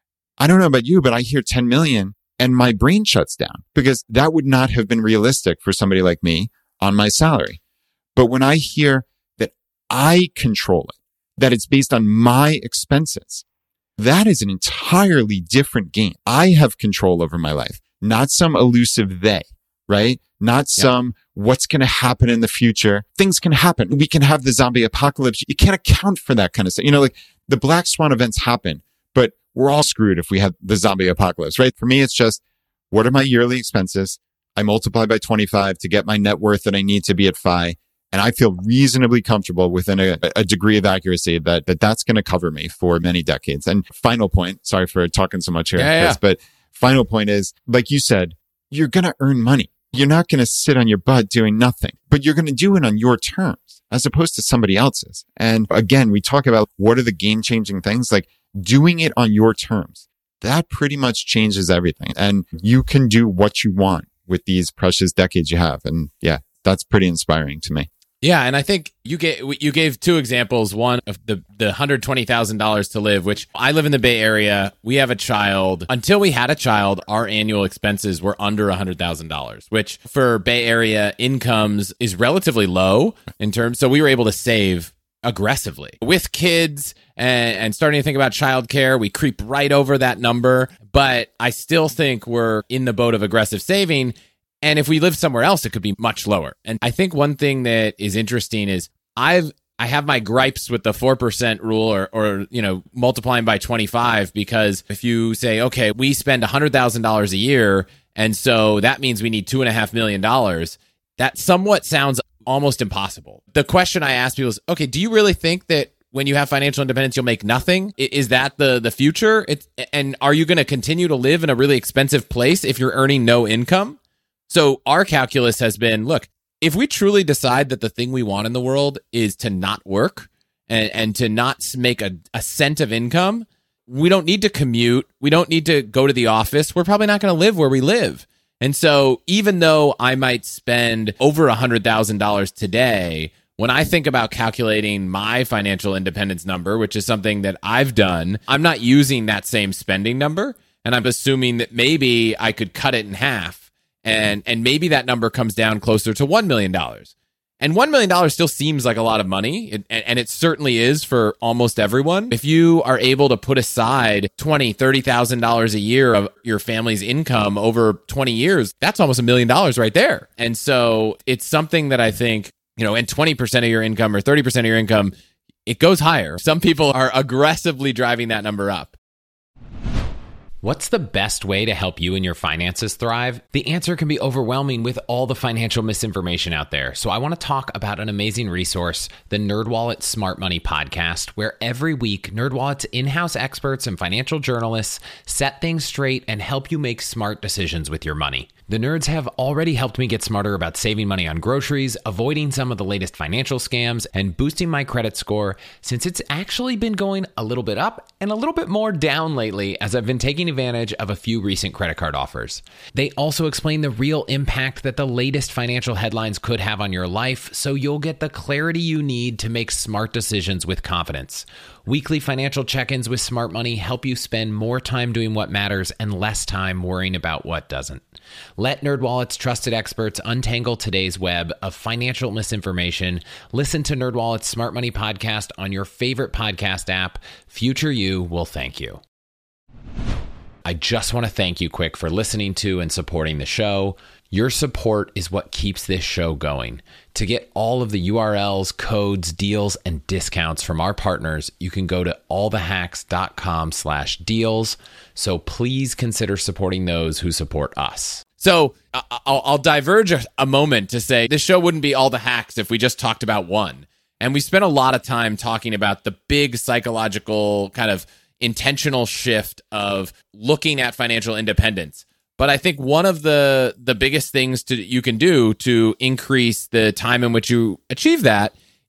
I don't know about you, but I hear ten million and my brain shuts down because that would not have been realistic for somebody like me on my salary. But when I hear that I control it, that it's based on my expenses, that is an entirely different game. I have control over my life, not some elusive they, right? Not yeah. some what's going to happen in the future. Things can happen. We can have the zombie apocalypse. You can't account for that kind of stuff. You know, like the black swan events happen, but we're all screwed if we have the zombie apocalypse, right? For me, it's just, what are my yearly expenses? I multiply by twenty-five to get my net worth that I need to be at F I. And I feel reasonably comfortable within a, a degree of accuracy that, that that's going to cover me for many decades. And final point, sorry for talking so much here, yeah, Chris, yeah. but final point is, like you said, you're going to earn money. You're not going to sit on your butt doing nothing, but you're going to do it on your terms as opposed to somebody else's. And again, we talk about what are the game changing things, like doing it on your terms. That pretty much changes everything. And you can do what you want with these precious decades you have. And yeah, that's pretty inspiring to me. Yeah, and I think you gave you gave two examples. One of the the one hundred twenty thousand dollars to live, which I live in the Bay Area. We have a child. Until we had a child, our annual expenses were under one hundred thousand dollars, which for Bay Area incomes is relatively low in terms. So we were able to save aggressively with kids and, and starting to think about childcare. We creep right over that number, but I still think we're in the boat of aggressive saving. And if we live somewhere else, it could be much lower. And I think one thing that is interesting is I've I have my gripes with the four percent rule or, or, you know, multiplying by twenty-five, because if you say, okay, we spend one hundred thousand dollars a year, and so that means we need two and a half million dollars, that somewhat sounds almost impossible. The question I ask people is, okay, do you really think that when you have financial independence, you'll make nothing? Is that the, the future? It's, and are you going to continue to live in a really expensive place if you're earning no income? So our calculus has been, look, if we truly decide that the thing we want in the world is to not work and, and to not make a, a cent of income, we don't need to commute. We don't need to go to the office. We're probably not going to live where we live. And so even though I might spend over one hundred thousand dollars today, when I think about calculating my financial independence number, which is something that I've done, I'm not using that same spending number. And I'm assuming that maybe I could cut it in half. And and maybe that number comes down closer to one million dollars. And one million dollars still seems like a lot of money, it, and it certainly is for almost everyone. If you are able to put aside twenty thousand dollars, thirty thousand dollars a year of your family's income over twenty years, that's almost a million dollars right there. And so it's something that I think, you know, and twenty percent of your income or thirty percent of your income, it goes higher. Some people are aggressively driving that number up. What's the best way to help you and your finances thrive? The answer can be overwhelming with all the financial misinformation out there. So I want to talk about an amazing resource, the NerdWallet Smart Money Podcast, where every week NerdWallet's in-house experts and financial journalists set things straight and help you make smart decisions with your money. The nerds have already helped me get smarter about saving money on groceries, avoiding some of the latest financial scams, and boosting my credit score, since it's actually been going a little bit up and a little bit more down lately as I've been taking advantage of a few recent credit card offers. They also explain the real impact that the latest financial headlines could have on your life, so you'll get the clarity you need to make smart decisions with confidence. Weekly financial check-ins with Smart Money help you spend more time doing what matters and less time worrying about what doesn't. Let NerdWallet's trusted experts untangle today's web of financial misinformation. Listen to NerdWallet's Smart Money Podcast on your favorite podcast app. Future you will thank you. I just want to thank you quick for listening to and supporting the show. Your support is what keeps this show going. To get all of the U R Ls, codes, deals, and discounts from our partners, you can go to allthehacks.com slash deals. So please consider supporting those who support us. So I'll, I'll diverge a, a moment to say this show wouldn't be all the hacks if we just talked about one. And we spent a lot of time talking about the big psychological kind of intentional shift of looking at financial independence. But I think one of the the biggest things to you can do to increase the time in which you achieve that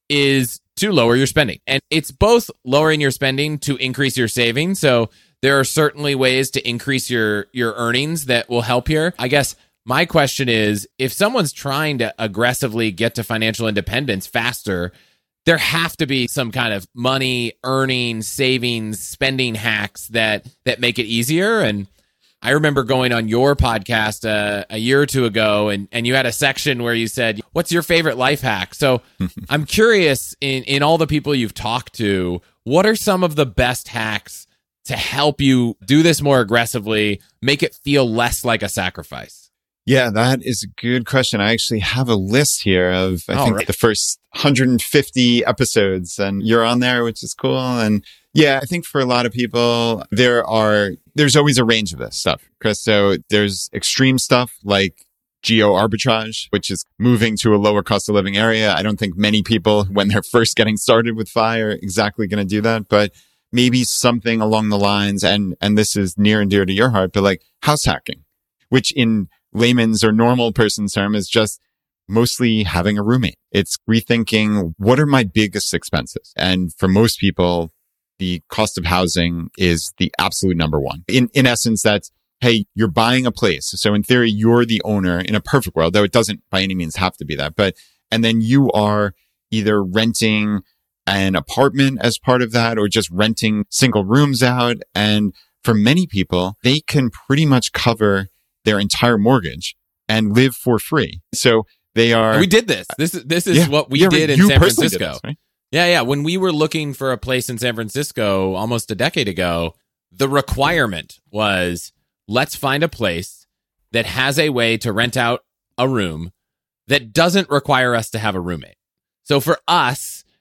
is to lower your spending. And it's both lowering your spending to increase your savings. So there are certainly ways to increase your your earnings that will help here. I guess my question is, if someone's trying to aggressively get to financial independence faster, there have to be some kind of money, earning, savings, spending hacks that that make it easier. And I remember going on your podcast uh, a year or two ago, and, and you had a section where you said, what's your favorite life hack? So I'm curious, in, in all the people you've talked to, what are some of the best hacks to help you do this more aggressively, make it feel less like a sacrifice? Yeah, that is a good question. I actually have a list here of, I All think, right. the first one hundred fifty episodes, and you're on there, which is cool. And yeah, I think for a lot of people, there are, there's always a range of this stuff, Chris. So there's extreme stuff like geo arbitrage, which is moving to a lower cost of living area. I don't think many people, when they're first getting started with F I, are exactly going to do that, but maybe something along the lines, and, and this is near and dear to your heart, but like house hacking, which in layman's or normal person's term is just mostly having a roommate. It's rethinking, what are my biggest expenses? And for most people, the cost of housing is the absolute number one. In, in essence, that's, hey, you're buying a place. So in theory, you're the owner in a perfect world, though it doesn't by any means have to be that. But, and then you are either renting an apartment as part of that or just renting single rooms out. And for many people, they can pretty much cover their entire mortgage and live for free. So they are. We did this. This is this is Yeah, what we yeah, did in you San personally Francisco. did this, right? Yeah, yeah. When we were looking for a place in San Francisco almost a decade ago, the requirement was, let's find a place that has a way to rent out a room that doesn't require us to have a roommate. So for us,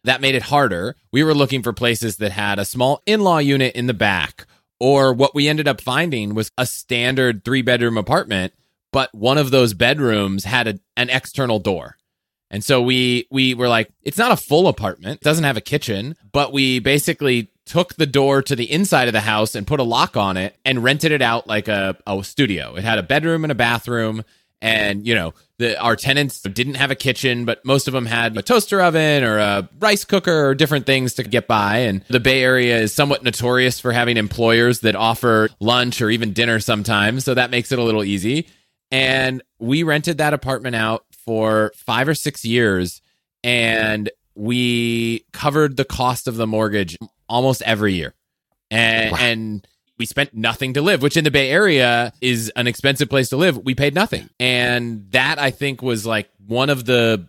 that made it harder. We were looking for places that had a small in-law unit in the back, or what we ended up finding was a standard three-bedroom apartment, but one of those bedrooms had a, an external door. And so we we were like, it's not a full apartment, it doesn't have a kitchen, but we basically took the door to the inside of the house and put a lock on it and rented it out like a, a studio. It had a bedroom and a bathroom. And, you know, the, our tenants didn't have a kitchen, but most of them had a toaster oven or a rice cooker or different things to get by. And the Bay Area is somewhat notorious for having employers that offer lunch or even dinner sometimes. So that makes it a little easy. And we rented that apartment out for five or six years. And we covered the cost of the mortgage almost every year. And, wow. and we spent nothing to live, which in the Bay Area is an expensive place to live. We paid nothing. And that, I think, was like one of the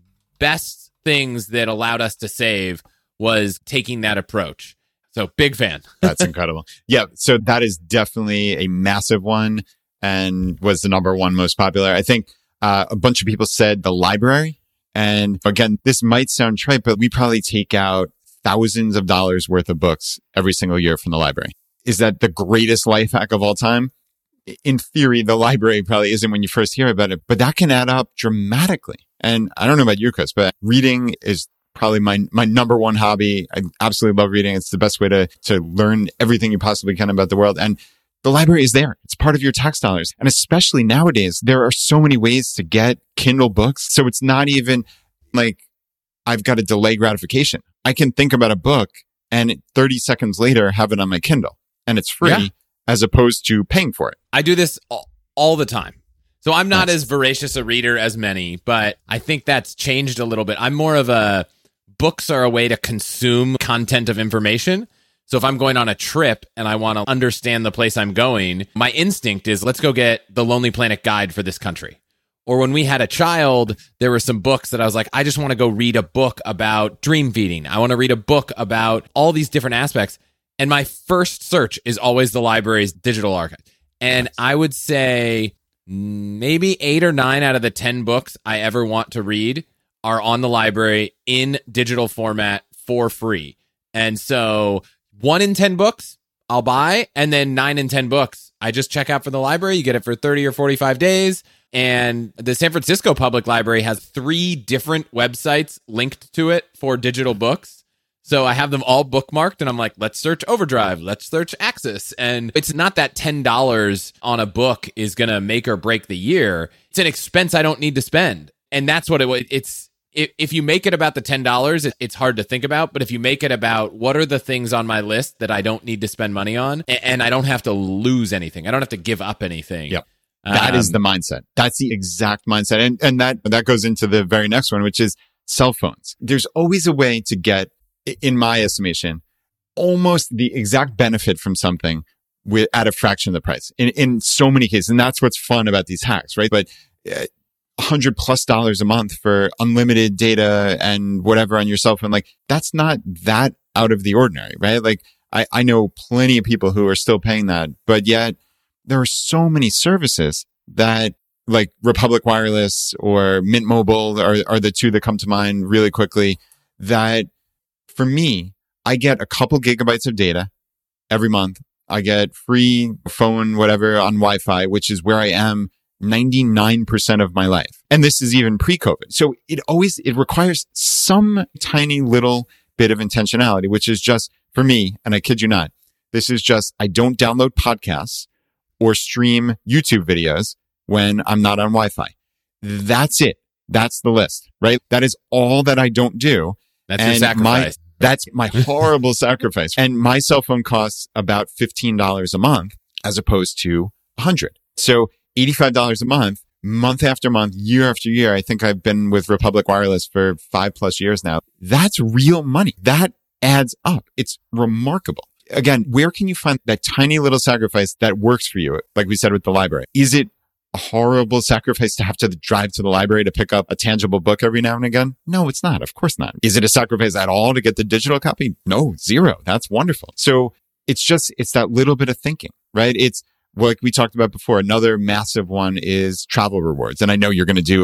best things that allowed us to save was taking that approach. So big fan. That's incredible. Yeah. So that is definitely a massive one and was the number one most popular. I think uh, a bunch of people said the library. And again, this might sound trite, but we probably take out thousands of dollars worth of books every single year from the library. Is that the greatest life hack of all time? In theory, the library probably isn't when you first hear about it, but that can add up dramatically. And I don't know about you, Chris, but reading is probably my my number one hobby. I absolutely love reading. It's the best way to to learn everything you possibly can about the world. And the library is there. It's part of your tax dollars. And especially nowadays, there are so many ways to get Kindle books. So it's not even like I've got to delay gratification. I can think about a book and thirty seconds later have it on my Kindle. And it's free yeah. as opposed to paying for it. I do this all, all the time. So I'm not that's, as voracious a reader as many, but I think that's changed a little bit. I'm more of a, books are a way to consume content of information. So if I'm going on a trip and I want to understand the place I'm going, my instinct is let's go get the Lonely Planet Guide for this country. Or when we had a child, there were some books that I was like, I just want to go read a book about dream feeding. I want to read a book about all these different aspects. And my first search is always the library's digital archive. And I would say maybe eight or nine out of the ten books I ever want to read are on the library in digital format for free. And so one in ten books I'll buy, and then nine in ten books I just check out for the library. You get it for thirty or forty-five days. And the San Francisco Public Library has three different websites linked to it for digital books. So I have them all bookmarked and I'm like, let's search Overdrive, let's search Access. And it's not that ten dollars on a book is going to make or break the year. It's an expense I don't need to spend. And that's what it it's if you make it about the ten dollars, it's hard to think about. But if you make it about what are the things on my list that I don't need to spend money on and I don't have to lose anything, I don't have to give up anything. Yep. That um, is the mindset. That's the exact mindset. And and that that goes into the very next one, which is cell phones. There's always a way to get, in my estimation, almost the exact benefit from something with, at a fraction of the price in, in so many cases. And that's what's fun about these hacks, right? But uh, one hundred plus dollars a month for unlimited data and whatever on your cell phone, like that's not that out of the ordinary, right? Like I, I know plenty of people who are still paying that, but yet there are so many services that like Republic Wireless or Mint Mobile are, are the two that come to mind really quickly that for me, I get a couple gigabytes of data every month. I get free phone, whatever on Wi-Fi, which is where I am ninety-nine percent of my life. And this is even pre-COVID. So it always, it requires some tiny little bit of intentionality, which is just for me, and I kid you not, this is just, I don't download podcasts or stream YouTube videos when I'm not on Wi-Fi. That's it. That's the list, right? That is all that I don't do. That's your sacrifice. My, that's my horrible sacrifice. And my cell phone costs about fifteen dollars a month as opposed to one hundred dollars. So eighty-five dollars a month, month after month, year after year. I think I've been with Republic Wireless for five plus years now. That's real money. That adds up. It's remarkable. Again, where can you find that tiny little sacrifice that works for you? Like we said with the library. Is it a horrible sacrifice to have to drive to the library to pick up a tangible book every now and again? No, it's not. Of course not. Is it a sacrifice at all to get the digital copy? No, zero. That's wonderful. So it's just, it's that little bit of thinking, right? It's like we talked about before. Another massive one is travel rewards. And I know you're going to do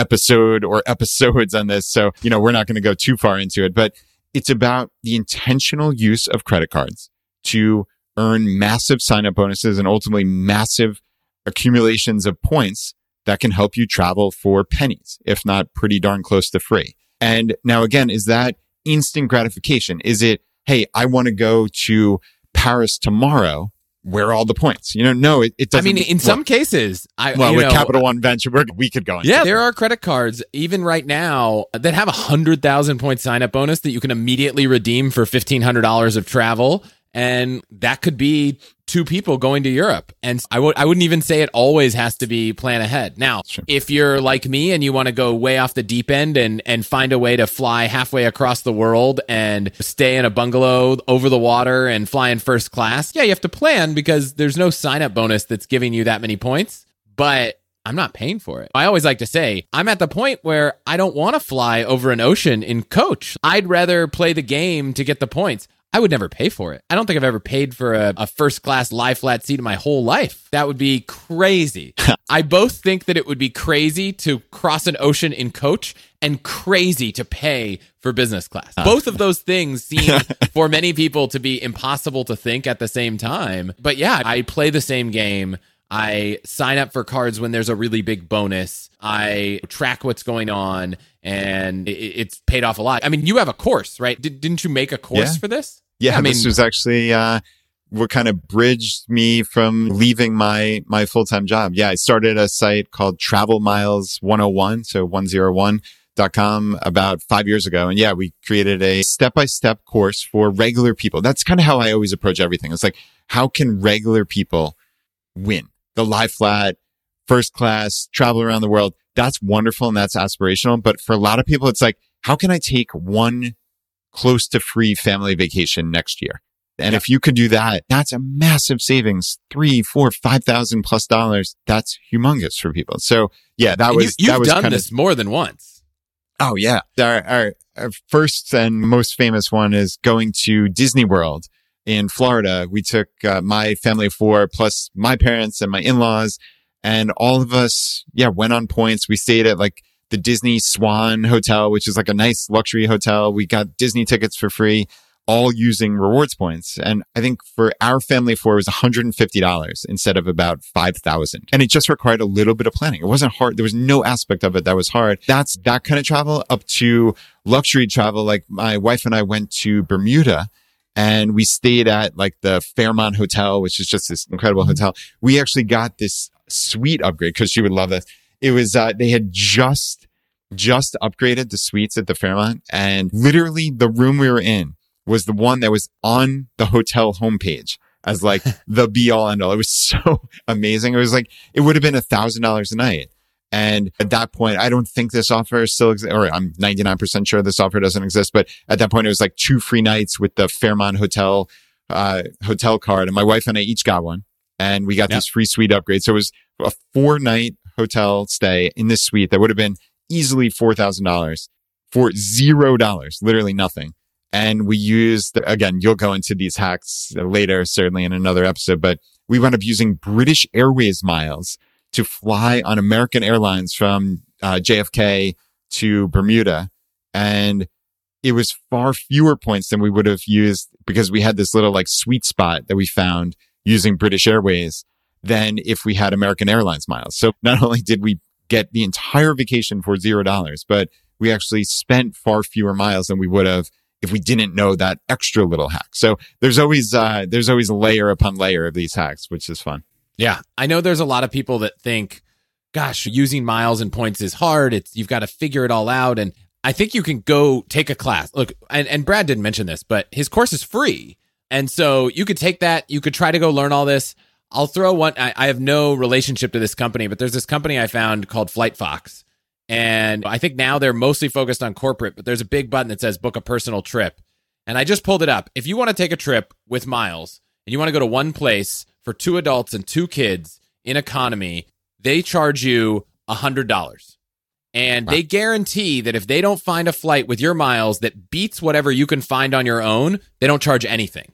episode or episodes on this. So, you know, we're not going to go too far into it, but it's about the intentional use of credit cards to earn massive sign-up bonuses and ultimately massive accumulations of points that can help you travel for pennies, if not pretty darn close to free. And now again, is that instant gratification? Is it, hey, I want to go to Paris tomorrow? Where are all the points? You know, no, it, it doesn't. I mean, in well, some cases, I well, you with know, Capital One Venture, we're, we could go into yeah, it. there are credit cards even right now that have a hundred thousand point sign up bonus that you can immediately redeem for fifteen hundred dollars of travel, and that could be two people going to Europe. And I would I wouldn't even say it always has to be plan ahead. Now, Sure. if you're like me and you want to go way off the deep end and and find a way to fly halfway across the world and stay in a bungalow over the water and fly in first class, yeah, you have to plan because there's no sign-up bonus that's giving you that many points. But I'm not paying for it. I always like to say, I'm at the point where I don't want to fly over an ocean in coach. I'd rather play the game to get the points. I would never pay for it. I don't think I've ever paid for a, a first class lie flat seat in my whole life. That would be crazy. I both think that it would be crazy to cross an ocean in coach and crazy to pay for business class. Uh. Both of those things seem for many people to be impossible to think at the same time. But yeah, I play the same game. I sign up for cards when there's a really big bonus. I track what's going on, and it, it's paid off a lot. I mean, you have a course, right? Did, didn't you make a course Yeah. for this? Yeah, I mean, this was actually uh, what kind of bridged me from leaving my my full time job. Yeah, I started a site called Travel Miles one oh one, so one oh one dot com about five years ago. And yeah, we created a step by step course for regular people. That's kind of how I always approach everything. It's like, how can regular people win? The lie flat, first class, travel around the world. That's wonderful and that's aspirational. But for a lot of people, it's like, how can I take one close to free family vacation next year? And yeah. if you could do that, that's a massive savings, three, four, five thousand plus dollars. That's humongous for people. So yeah, that and was, you, that you've was done kind this of, more than once. Oh yeah. Our, our, our first and most famous one is going to Disney World in Florida. We took uh, my family of four plus my parents and my in-laws, and all of us, yeah, went on points. We stayed at like the Disney Swan Hotel, which is like a nice luxury hotel. We got Disney tickets for free, all using rewards points. And I think for our family of four, it was one hundred fifty dollars instead of about five thousand. And it just required a little bit of planning. It wasn't hard. There was no aspect of it that was hard. That's that kind of travel, up to luxury travel. Like my wife and I went to Bermuda, and we stayed at like the Fairmont Hotel, which is just this incredible hotel. We actually got this suite upgrade because she would love this. It was, uh, they had just, just upgraded the suites at the Fairmont, and literally the room we were in was the one that was on the hotel homepage as like the be all end all. It was so amazing. It was like, it would have been a thousand dollars a night. And at that point, I don't think this offer still exists, or I'm ninety-nine percent sure this offer doesn't exist. But at that point, it was like two free nights with the Fairmont Hotel, uh, hotel card. And my wife and I each got one, and we got yep. this free suite upgrade. So it was a four night hotel stay in this suite that would have been easily four thousand dollars for zero dollars, literally nothing. And we used, again, you'll go into these hacks later, certainly in another episode, but we wound up using British Airways miles to fly on American Airlines from uh, J F K to Bermuda. And it was far fewer points than we would have used, because we had this little like sweet spot that we found using British Airways, than if we had American Airlines miles. So not only did we get the entire vacation for zero dollars, but we actually spent far fewer miles than we would have if we didn't know that extra little hack. So there's always, uh, there's always layer upon layer of these hacks, which is fun. Yeah. I know there's a lot of people that think, gosh, using miles and points is hard. It's, you've got to figure it all out. And I think you can go take a class. Look, and, and Brad didn't mention this, but his course is free. And so you could take that. You could try to go learn all this. I'll throw one. I, I have no relationship to this company, but there's this company I found called FlightFox. And I think now they're mostly focused on corporate, but there's a big button that says book a personal trip. And I just pulled it up. If you want to take a trip with miles and you want to go to one place for two adults and two kids in economy, they charge you one hundred dollars. And wow. They guarantee that if they don't find a flight with your miles that beats whatever you can find on your own, they don't charge anything.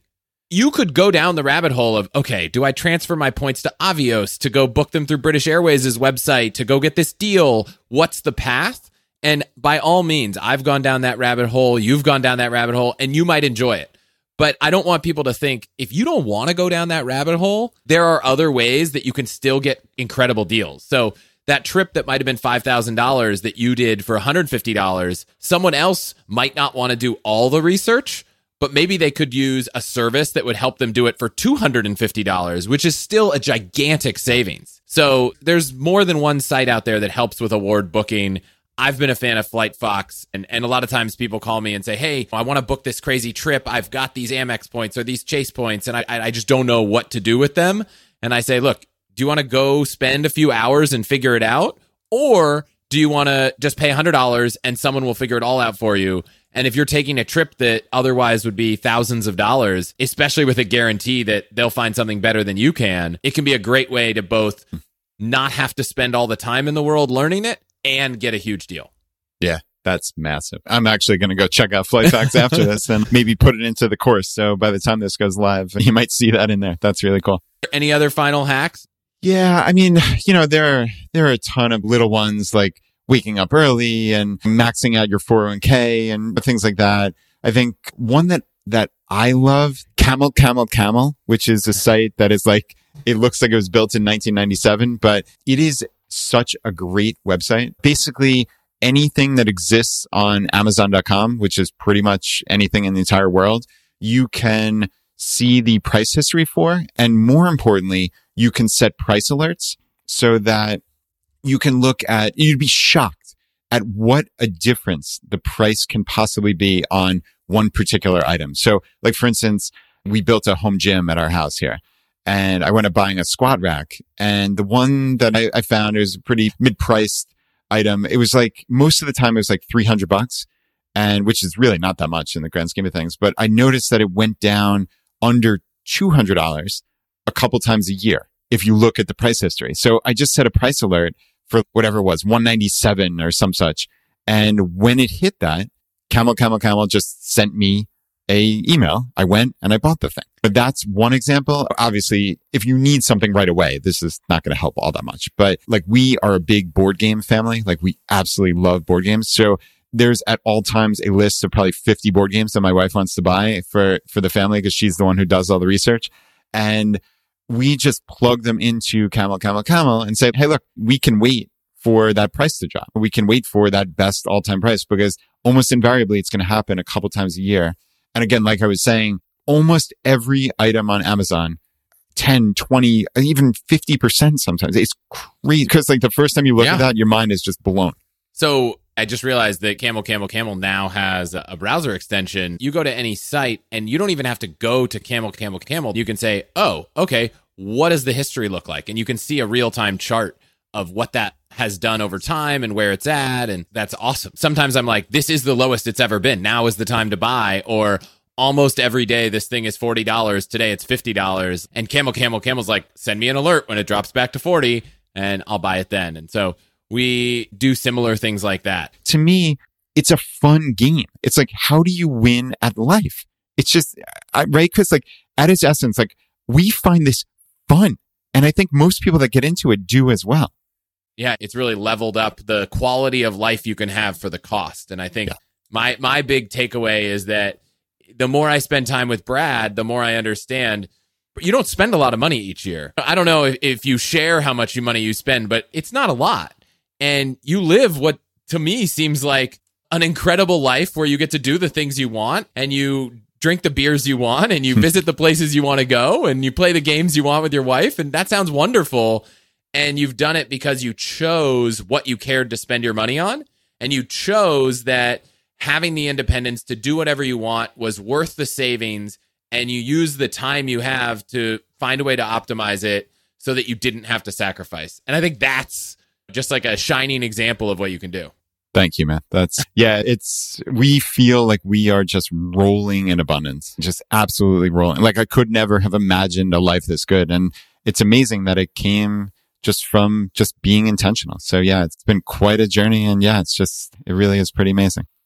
you could go down the rabbit hole of, okay, do I transfer my points to Avios to go book them through British Airways' website to go get this deal? What's the path? And by all means, I've gone down that rabbit hole. You've gone down that rabbit hole, and you might enjoy it. But I don't want people to think, if you don't want to go down that rabbit hole, there are other ways that you can still get incredible deals. So that trip that might have been five thousand dollars that you did for one hundred fifty dollars, someone else might not want to do all the research, but maybe they could use a service that would help them do it for two hundred fifty dollars, which is still a gigantic savings. So there's more than one site out there that helps with award booking. I've been a fan of FlightFox, and, and a lot of times people call me and say, hey, I want to book this crazy trip. I've got these Amex points or these Chase points, and I, I just don't know what to do with them. And I say, look, do you want to go spend a few hours and figure it out? Or do you want to just pay one hundred dollars and someone will figure it all out for you? And if you're taking a trip that otherwise would be thousands of dollars, especially with a guarantee that they'll find something better than you can, it can be a great way to both not have to spend all the time in the world learning it and get a huge deal. Yeah, that's massive. I'm actually going to go check out FlightFox after this and maybe put it into the course. So by the time this goes live, you might see that in there. That's really cool. Any other final hacks? Yeah, I mean, you know, there are, there are a ton of little ones like waking up early and maxing out your four oh one k and things like that. I think one that, that I love, Camel, Camel, Camel, which is a site that is like, it looks like it was built in nineteen ninety-seven, but it is such a great website. Basically, anything that exists on Amazon dot com, which is pretty much anything in the entire world, you can see the price history for. And more importantly, you can set price alerts so that you can look at, you'd be shocked at what a difference the price can possibly be on one particular item. So like, for instance, we built a home gym at our house here. And I went up buying a squat rack. And the one that I, I found is a pretty mid-priced item. It was like, most of the time it was like three hundred bucks, and which is really not that much in the grand scheme of things. But I noticed that it went down under two hundred dollars a couple times a year if you look at the price history. So I just set a price alert for whatever it was, one ninety-seven or some such. And when it hit that, Camel, Camel, Camel just sent me a email. I went and I bought the thing. But that's one example. Obviously, if you need something right away, this is not going to help all that much. But like, we are a big board game family. Like, we absolutely love board games. So there's at all times a list of probably fifty board games that my wife wants to buy for, for the family, because she's the one who does all the research. And we just plug them into Camel, Camel, Camel and say, hey, look, we can wait for that price to drop. We can wait for that best all-time price, because almost invariably it's going to happen a couple times a year. And again, like I was saying, almost every item on Amazon, ten, twenty, even fifty percent sometimes. It's crazy, because like the first time you look yeah. at that, your mind is just blown. So I just realized that Camel, Camel, Camel now has a browser extension. You go to any site and you don't even have to go to Camel, Camel, Camel. You can say, oh, okay, what does the history look like? And you can see a real-time chart of what that has done over time and where it's at. And that's awesome. Sometimes I'm like, this is the lowest it's ever been. Now is the time to buy. Or almost every day, this thing is forty dollars. Today, it's fifty dollars. And Camel, Camel, Camel's like, send me an alert when it drops back to forty, and I'll buy it then. And so we do similar things like that. To me, it's a fun game. It's like, how do you win at life? It's just, I, right? Because like, at its essence, like, we find this fun. And I think most people that get into it do as well. Yeah, it's really leveled up the quality of life you can have for the cost. And I think yeah. my my big takeaway is that the more I spend time with Brad, the more I understand you don't spend a lot of money each year. I don't know if, if you share how much money you spend, but it's not a lot. And you live what to me seems like an incredible life where you get to do the things you want, and you drink the beers you want, and you visit the places you want to go, and you play the games you want with your wife. And that sounds wonderful. And you've done it because you chose what you cared to spend your money on. And you chose that having the independence to do whatever you want was worth the savings. And you use the time you have to find a way to optimize it so that you didn't have to sacrifice. And I think that's just like a shining example of what you can do. Thank you, man. That's, yeah, it's, we feel like we are just rolling in abundance, just absolutely rolling. Like, I could never have imagined a life this good. And it's amazing that it came just from just being intentional. So yeah, it's been quite a journey, and yeah, it's just, it really is pretty amazing.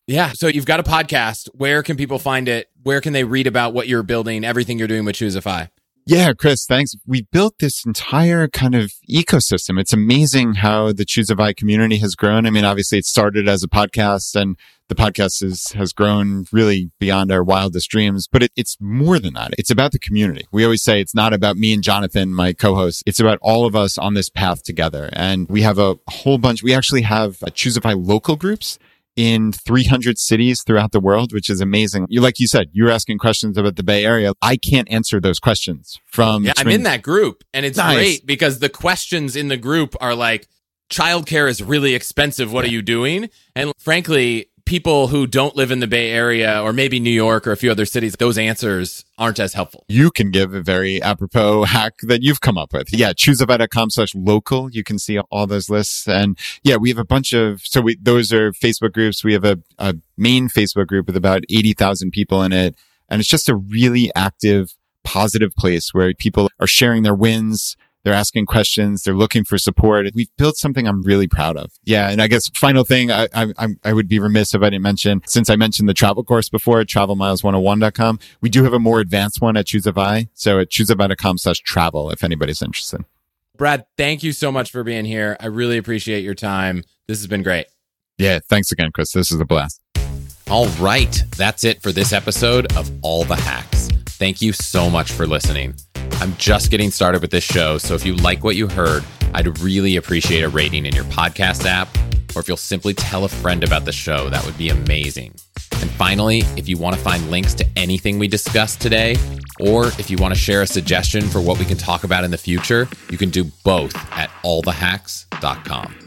Yeah. So you've got a podcast. Where can people find it? Where can they read about what you're building, everything you're doing with Choosify? Yeah, Chris, thanks. We built this entire kind of ecosystem. It's amazing how the Choosify community has grown. I mean, obviously it started as a podcast and the podcast is, has grown really beyond our wildest dreams, but it, it's more than that. It's about the community. We always say it's not about me and Jonathan, my co-host. It's about all of us on this path together. And we have a whole bunch. We actually have a Choosify local groups in three hundred cities throughout the world, which is amazing. You, like you said, you're asking questions about the Bay Area. I can't answer those questions from. Yeah, I'm in that group, and it's Nice. great because the questions in the group are like, childcare is really expensive. What are you doing? And frankly, people who don't live in the Bay Area or maybe New York or a few other cities, those answers aren't as helpful. You can give a very apropos hack that you've come up with. Yeah, choosify.com slash local. You can see all those lists. And yeah, we have a bunch of, so we, those are Facebook groups. We have a, a main Facebook group with about eighty thousand people in it. And it's just a really active, positive place where people are sharing their wins. They're asking questions. They're looking for support. We've built something I'm really proud of. Yeah. And I guess final thing, I, I, I would be remiss if I didn't mention, since I mentioned the travel course before, travel miles one oh one dot com, we do have a more advanced one at Choosify. So at choosify.com slash travel, if anybody's interested. Brad, thank you so much for being here. I really appreciate your time. This has been great. Yeah. Thanks again, Chris. This is a blast. All right. That's it for this episode of All the Hacks. Thank you so much for listening. I'm just getting started with this show, so if you like what you heard, I'd really appreciate a rating in your podcast app, or if you'll simply tell a friend about the show, that would be amazing. And finally, if you want to find links to anything we discussed today, or if you want to share a suggestion for what we can talk about in the future, you can do both at all the hacks dot com.